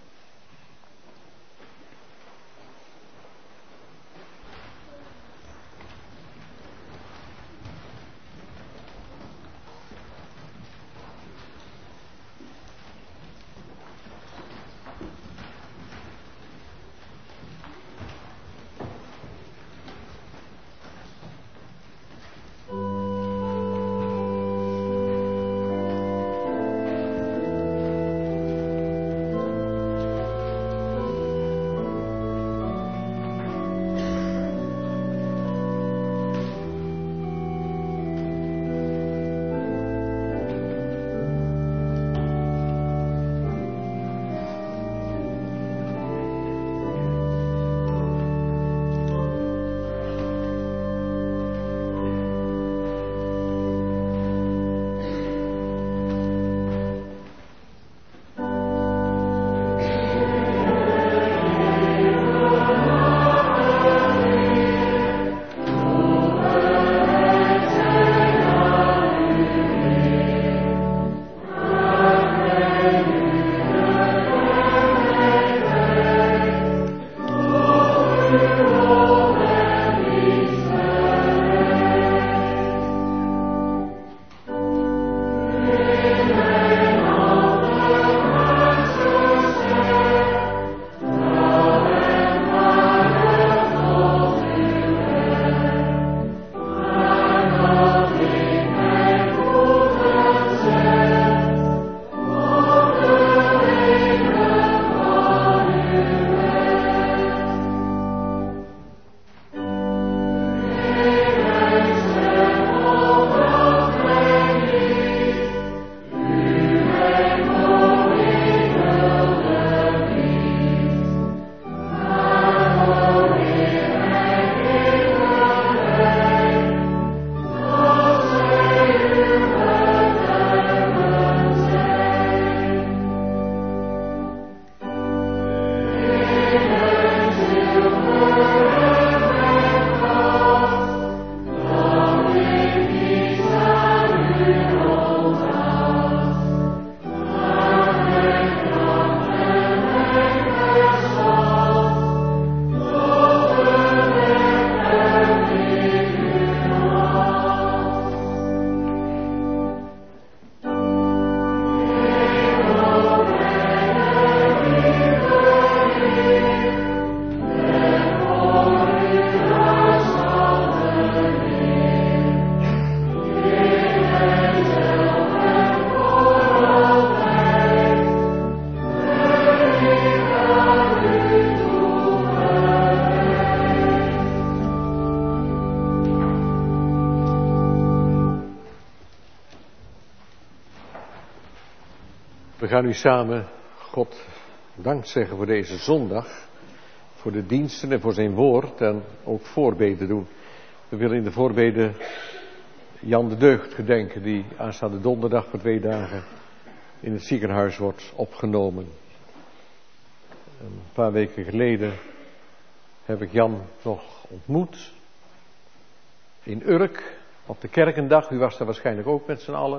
We gaan nu samen God dank zeggen voor deze zondag, voor de diensten en voor zijn woord en ook voorbeden doen. We willen in de voorbeden Jan de Deugd gedenken, die aanstaande donderdag voor 2 dagen in het ziekenhuis wordt opgenomen. Een paar weken geleden heb ik Jan nog ontmoet in Urk op de kerkendag. U was daar waarschijnlijk ook met z'n allen.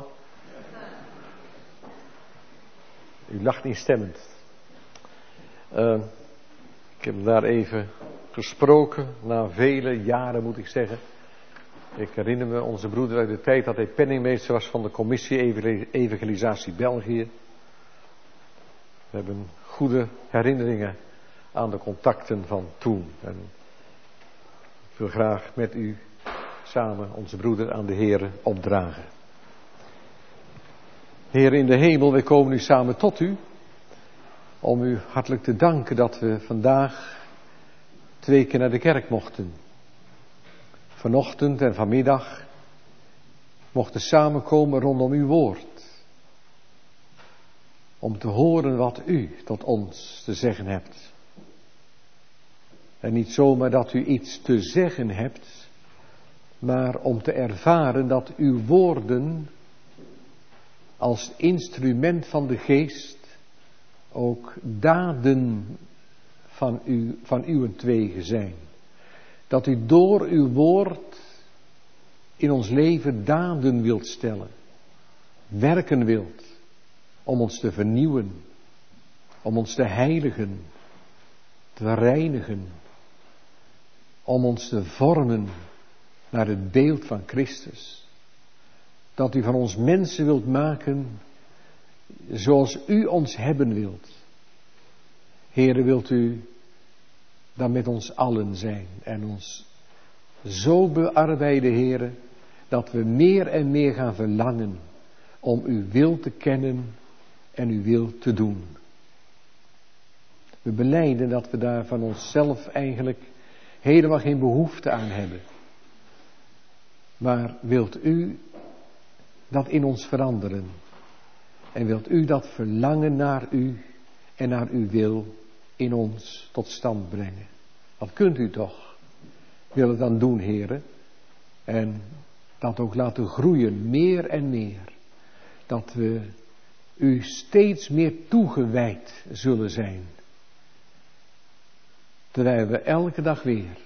U lacht instemmend. Ik heb daar even gesproken, na vele jaren moet ik zeggen. Ik herinner me onze broeder uit de tijd dat hij penningmeester was van de commissie Evangelisatie België. We hebben goede herinneringen aan de contacten van toen. En ik wil graag met u samen onze broeder aan de Heere opdragen. Heer in de hemel, wij komen nu samen tot u. Om u hartelijk te danken dat we vandaag 2 keer naar de kerk mochten. Vanochtend en vanmiddag mochten samenkomen rondom uw woord. Om te horen wat u tot ons te zeggen hebt. En niet zomaar dat u iets te zeggen hebt, maar om te ervaren dat uw woorden als instrument van de geest ook daden van uwentwege zijn. Dat u door uw woord in ons leven daden wilt stellen. Werken wilt. Om ons te vernieuwen. Om ons te heiligen. Te reinigen. Om ons te vormen naar het beeld van Christus. Dat u van ons mensen wilt maken zoals u ons hebben wilt. Heere, wilt u dan met ons allen zijn en ons zo bearbeiden, Heere, dat we meer en meer gaan verlangen om uw wil te kennen en uw wil te doen. We belijden dat we daar van onszelf eigenlijk helemaal geen behoefte aan hebben. Maar wilt u dat in ons veranderen? En wilt u dat verlangen naar u en naar uw wil in ons tot stand brengen? Dat kunt u toch? Wil het dan doen, Heere? En dat ook laten groeien, meer en meer. Dat we u steeds meer toegewijd zullen zijn. Terwijl we elke dag weer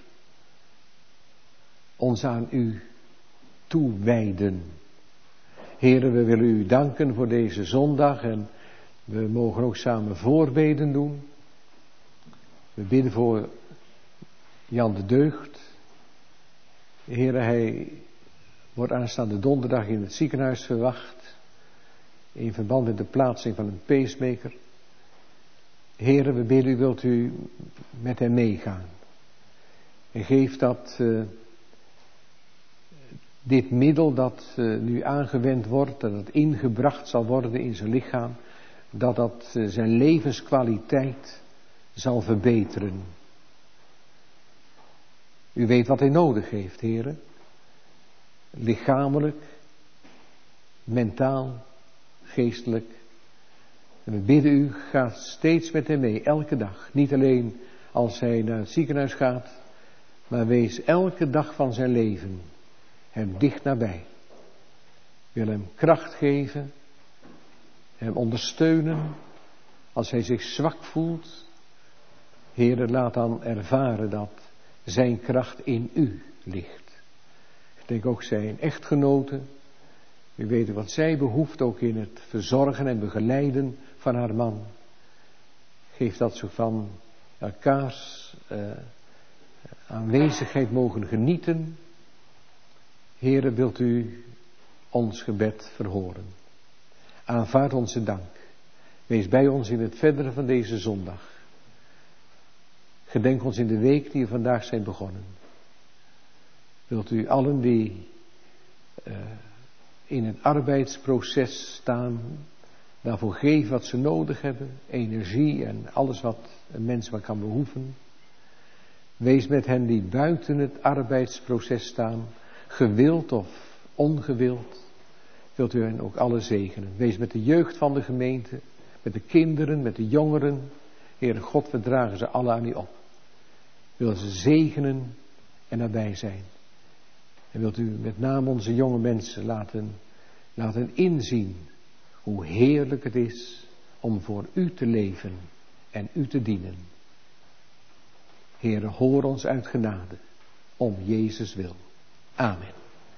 ons aan u toewijden. Heere, we willen u danken voor deze zondag en we mogen ook samen voorbeden doen. We bidden voor Jan de Deugd. Heere, hij wordt aanstaande donderdag in het ziekenhuis verwacht. In verband met de plaatsing van een pacemaker. Heere, we bidden u, wilt u met hem meegaan. En geef dat dit middel dat nu aangewend wordt, dat het ingebracht zal worden in zijn lichaam, dat zijn levenskwaliteit zal verbeteren. U weet wat hij nodig heeft, Heere. Lichamelijk, mentaal, geestelijk. En we bidden u, ga steeds met hem mee, elke dag. Niet alleen als hij naar het ziekenhuis gaat, maar wees elke dag van zijn leven hem dicht nabij. Wil hem kracht geven, hem ondersteunen als hij zich zwak voelt. Heere, laat dan ervaren dat zijn kracht in u ligt. Ik denk ook zijn echtgenote. U weet wat zij behoeft ook in het verzorgen en begeleiden van haar man. Geef dat ze van elkaars aanwezigheid mogen genieten. Heere, wilt u ons gebed verhoren. Aanvaard onze dank. Wees bij ons in het verdere van deze zondag. Gedenk ons in de week die we vandaag zijn begonnen. Wilt u allen die in het arbeidsproces staan, daarvoor geven wat ze nodig hebben, energie en alles wat een mens maar kan behoeven. Wees met hen die buiten het arbeidsproces staan, gewild of ongewild, wilt u hen ook alle zegenen. Wees met de jeugd van de gemeente, met de kinderen, met de jongeren. Heere God, we dragen ze alle aan u op. Wil ze zegenen en nabij zijn. En wilt u met name onze jonge mensen laten inzien hoe heerlijk het is om voor u te leven en u te dienen. Heere, hoor ons uit genade, om Jezus wil. Amen.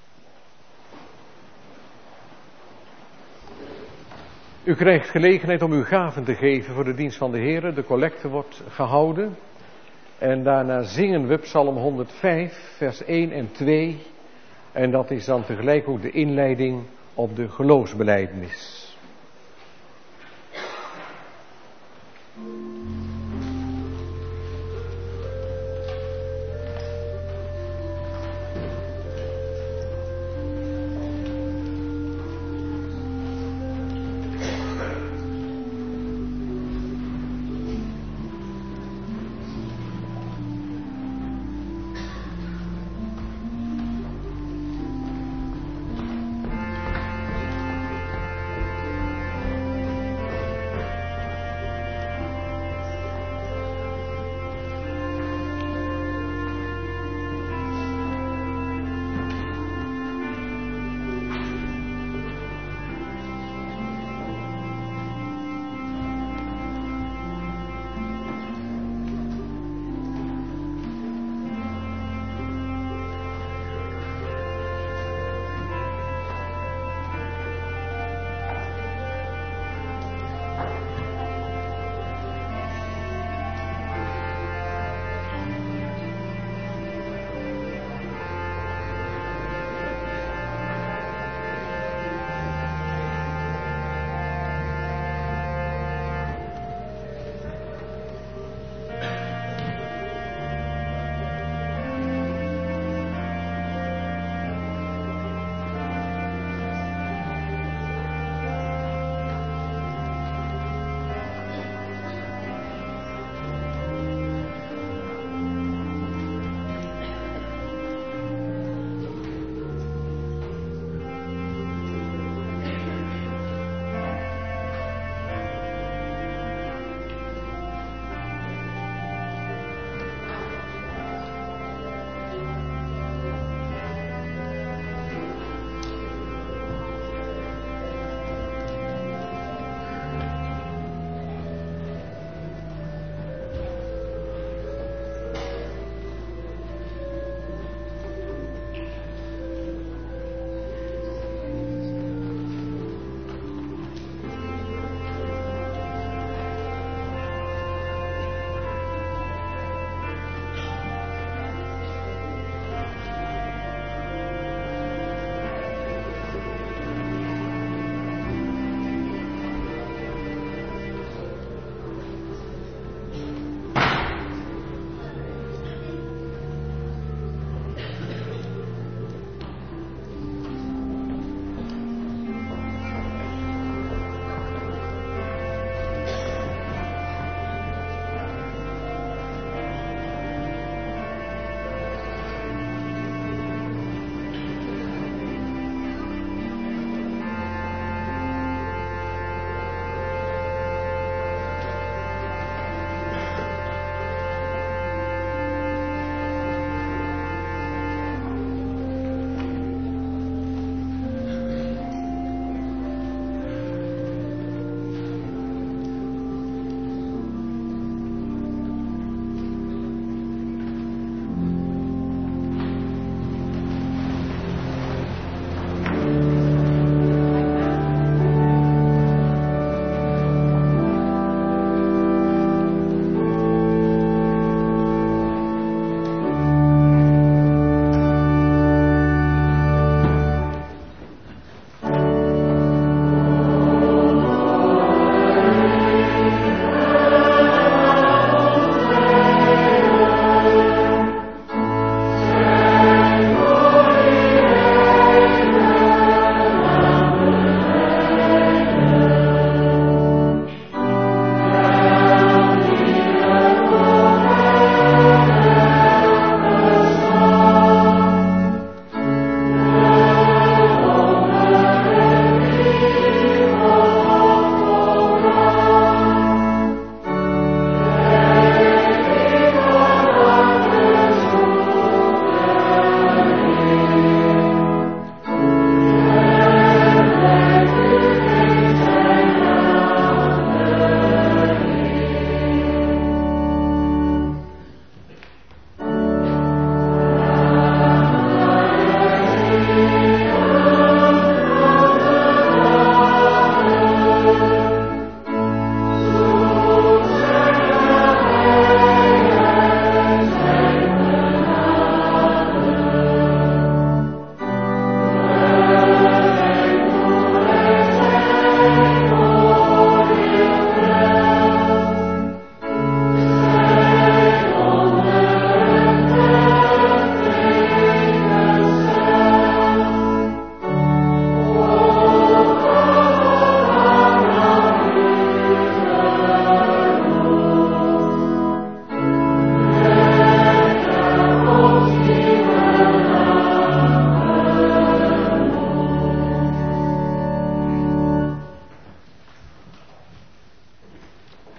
U krijgt gelegenheid om uw gaven te geven voor de dienst van de Heere. De collecte wordt gehouden. En daarna zingen we Psalm 105, vers 1 en 2. En dat is dan tegelijk ook de inleiding op de geloofsbelijdenis.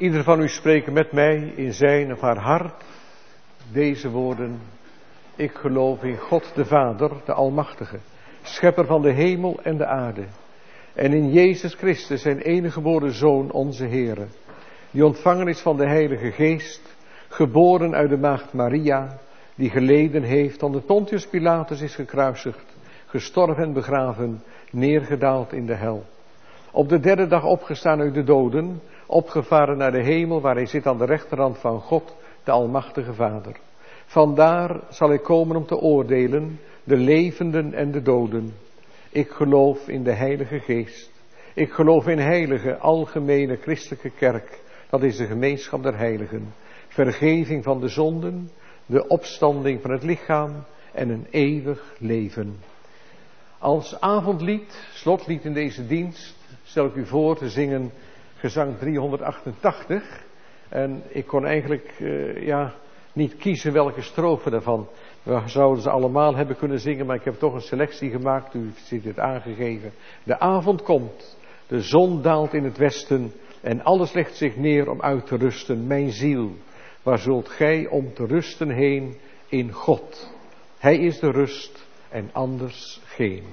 Ieder van u spreken met mij in zijn of haar hart deze woorden. Ik geloof in God de Vader, de Almachtige, schepper van de hemel en de aarde. En in Jezus Christus, zijn enige geboren Zoon, onze Heere, die ontvangen is van de Heilige Geest, geboren uit de maagd Maria, die geleden heeft, onder Pontius Pilatus is gekruisigd, gestorven en begraven, neergedaald in de hel. Op de derde dag opgestaan uit de doden, opgevaren naar de hemel, waar hij zit aan de rechterhand van God, de Almachtige Vader. Vandaar zal hij komen om te oordelen, de levenden en de doden. Ik geloof in de Heilige Geest. Ik geloof in heilige, algemene christelijke kerk. Dat is de gemeenschap der heiligen. Vergeving van de zonden, de opstanding van het lichaam en een eeuwig leven. Als avondlied, slotlied in deze dienst, stel ik u voor te zingen gezang 388. En ik kon eigenlijk niet kiezen welke strofe daarvan. We zouden ze allemaal hebben kunnen zingen, maar ik heb toch een selectie gemaakt. U ziet het aangegeven. De avond komt, de zon daalt in het westen en alles legt zich neer om uit te rusten. Mijn ziel, waar zult gij om te rusten heen? In God. Hij is de rust en anders geen.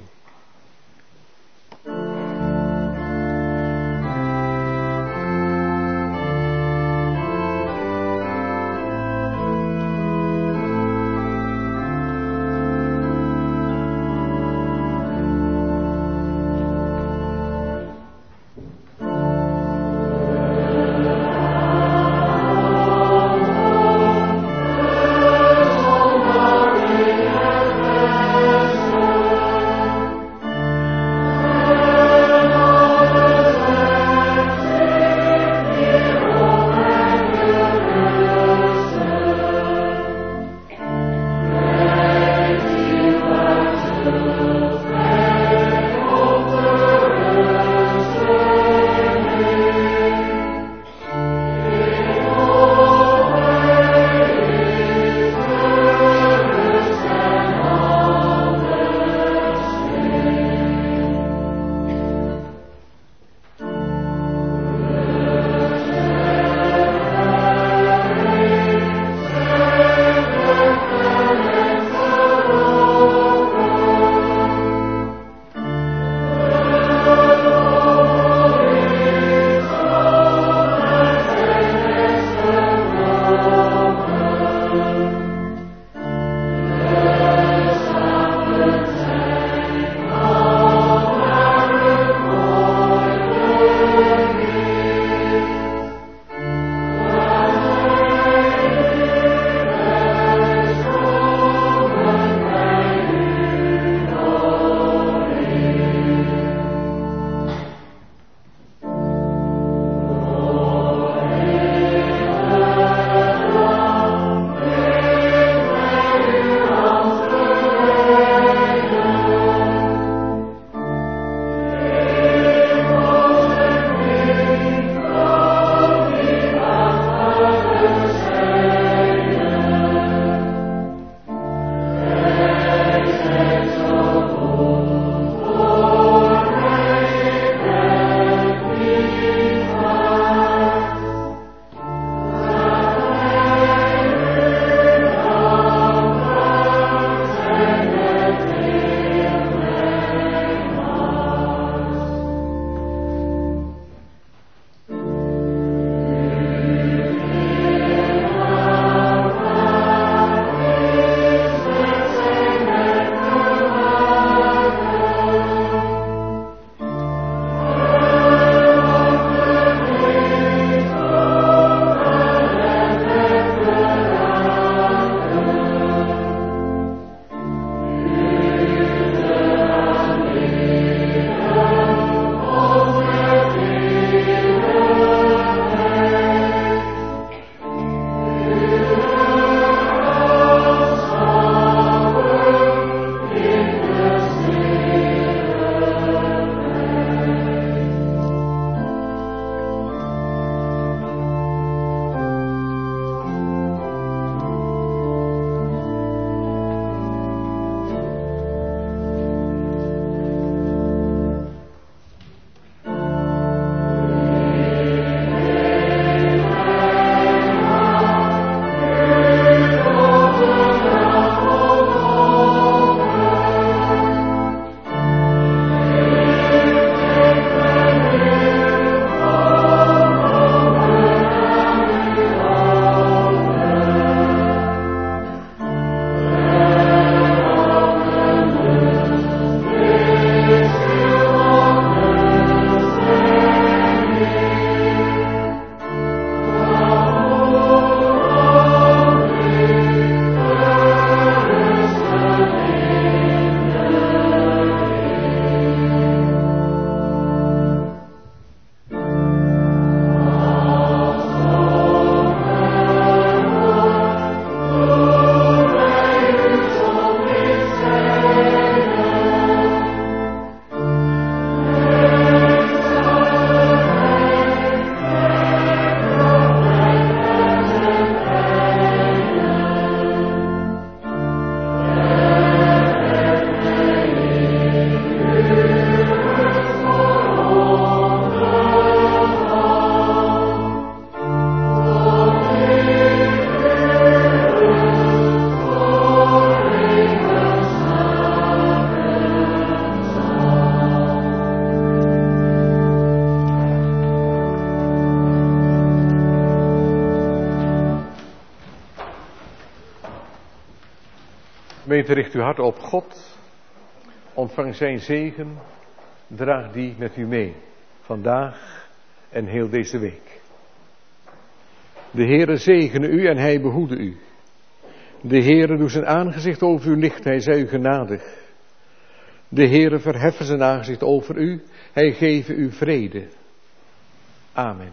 Gemeente, richt uw hart op God. Ontvang zijn zegen. Draag die met u mee. Vandaag en heel deze week. De Heere zegene u en hij behoede u. De Heere doet zijn aangezicht over u licht, hij zij u genadig. De Heere verheffen zijn aangezicht over u, hij geven u vrede. Amen.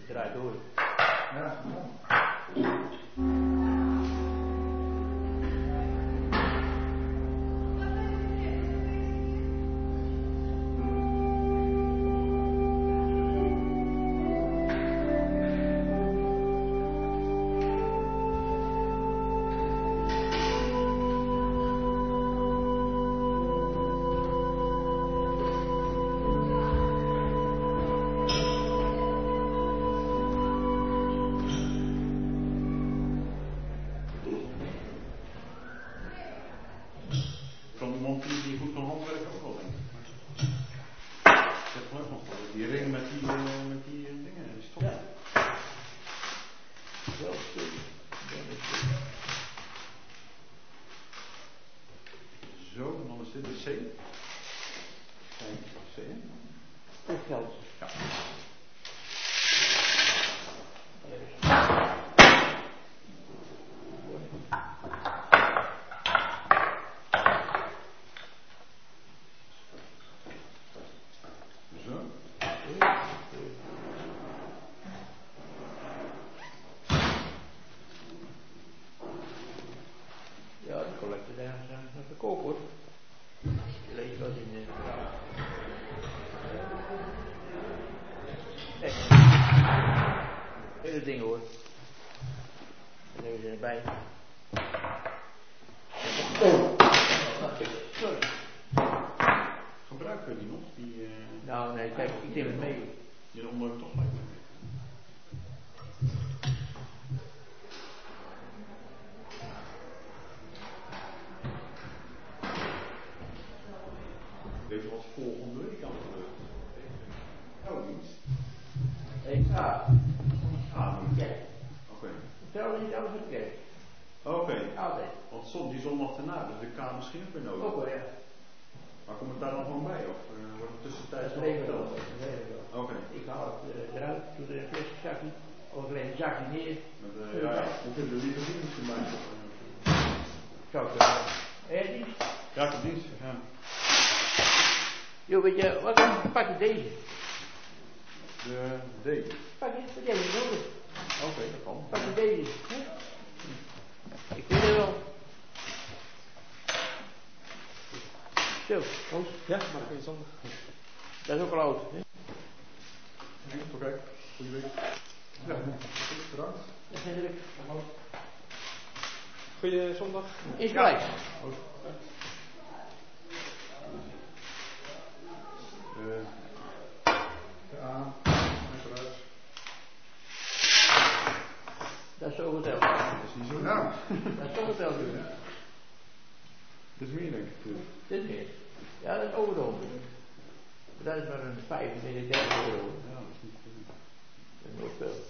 draait door. Ja. Kan iemand die goed kan handwerken ook wel denken. Zeg maar, want die ring met die dingen, die stoppen. Ja. Wel stil. Zo, en dan is dit de C. Kijk, C. Dit geldt. Ja. Zo. Ja, de collector daar zijn te koop hoor. Je leest wat in de verhaal. Kijk. Hele ding hoor. Dan hebben ze erbij. Sorry. Gebruiken we die nog? Die, Nou nee, kijk, ik neem het mee. die onder toch lijkt me. Weet je wat volgende week aan gebeuren? Oh, dienst. Ik ga. Niet. Kijk. Oké. Vertel niet alles het kerk. Oké. Altijd. Want die zondag daarna, dus de K misschien ook weer nodig. Ook wel, ja. Maar komt het daar dan gewoon bij? Of wordt het tussentijds Dat nog regelt wel. verteld? Dat regelt wel. Oké. Ik haal het eruit, doe er een plastic zakje, of alleen een zakje neer. Met, ja, hoe kunnen we liever zien misschien bij? Zou ik wel. Die? Ja, tot dienst. Ja. Jo, weet je, wat dan? Pak je deze. De D. Pak je, wat jij niet nodig. Oké, dat kan. Pak je deze. Hè? Ik weet het wel. Zo, Koos. Ja, maar geen zondag. Dat is ook al oud. Hè? Oké, goeie week. Ja, goed, bedankt. Dat is natuurlijk. Goeie zondag. Is gelijk. De A, eruit. Dat is zo geteld. Dat is niet zo. Ja. Dat is zo geteld. Dit is meer denk ik. Dit meer. Ja, dat is over de 100. Maar dat is maar een 35 euro. Ja, dat is niet veel. Dat is nooit veel.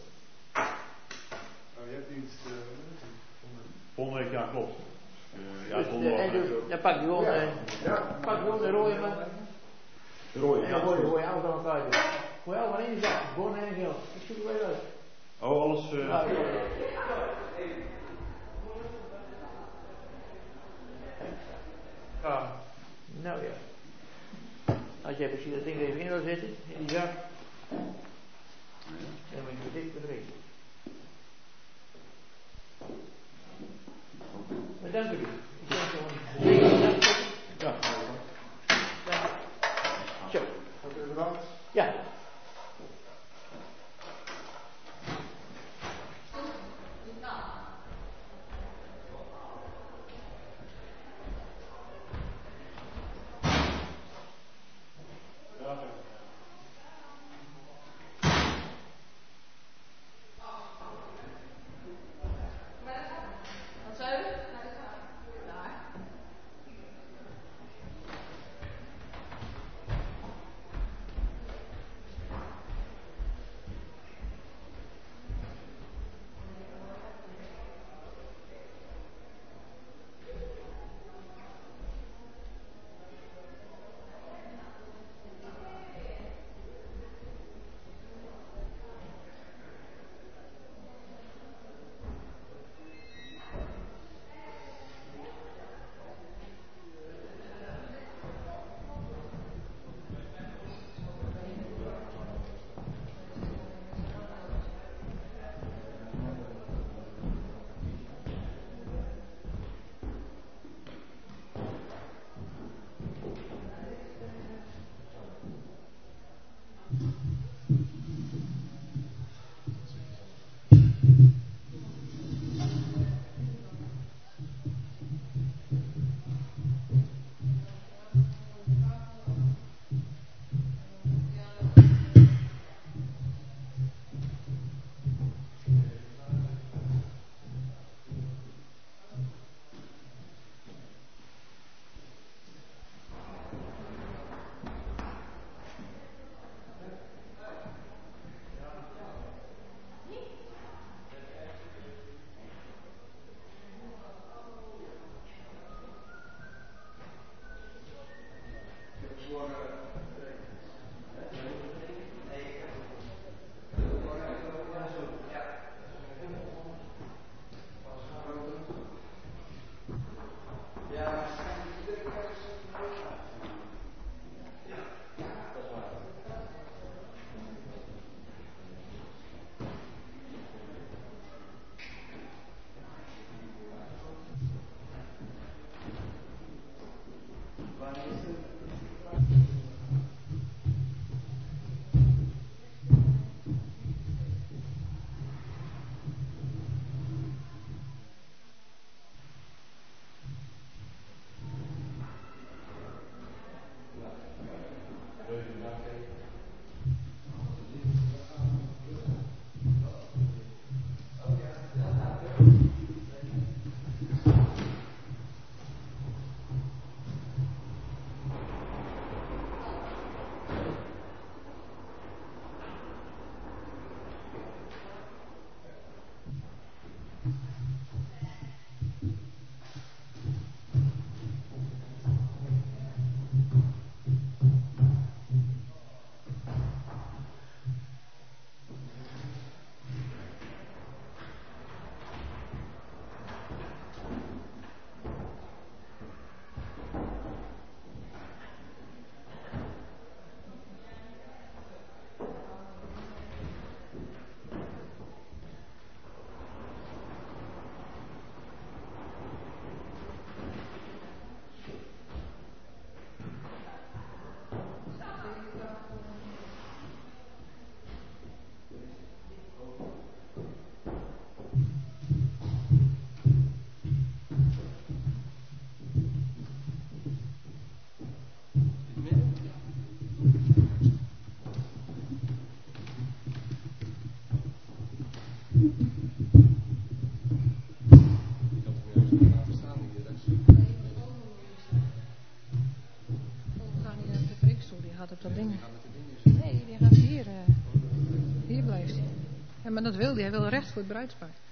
Je hebt dienst. Volgende week, ja, klopt. Ja, Dus, donderdag. en dus, dan pak je gewoon, pak gewoon de rode man. De rode, En ja. dan gooi je alles aan elkaar doen. Gooi alles maar in je zak. Gewoon en geld. Ik zoek er weer uit. Oh, alles. Ja, ja. Nou ja. Als jij misschien dat ding er even in wil zetten, in die zak. Dan moet je dit erin. Maar dank u. Ik denk gewoon. Ja, Zo. Hartelijk bedankt. Ja. Wat zei je? Daar. gaat op dat ding. Nee, die gaat hier. Hier blijft hij. Ja, maar dat wil hij. Hij wil recht voor het bruidspaar.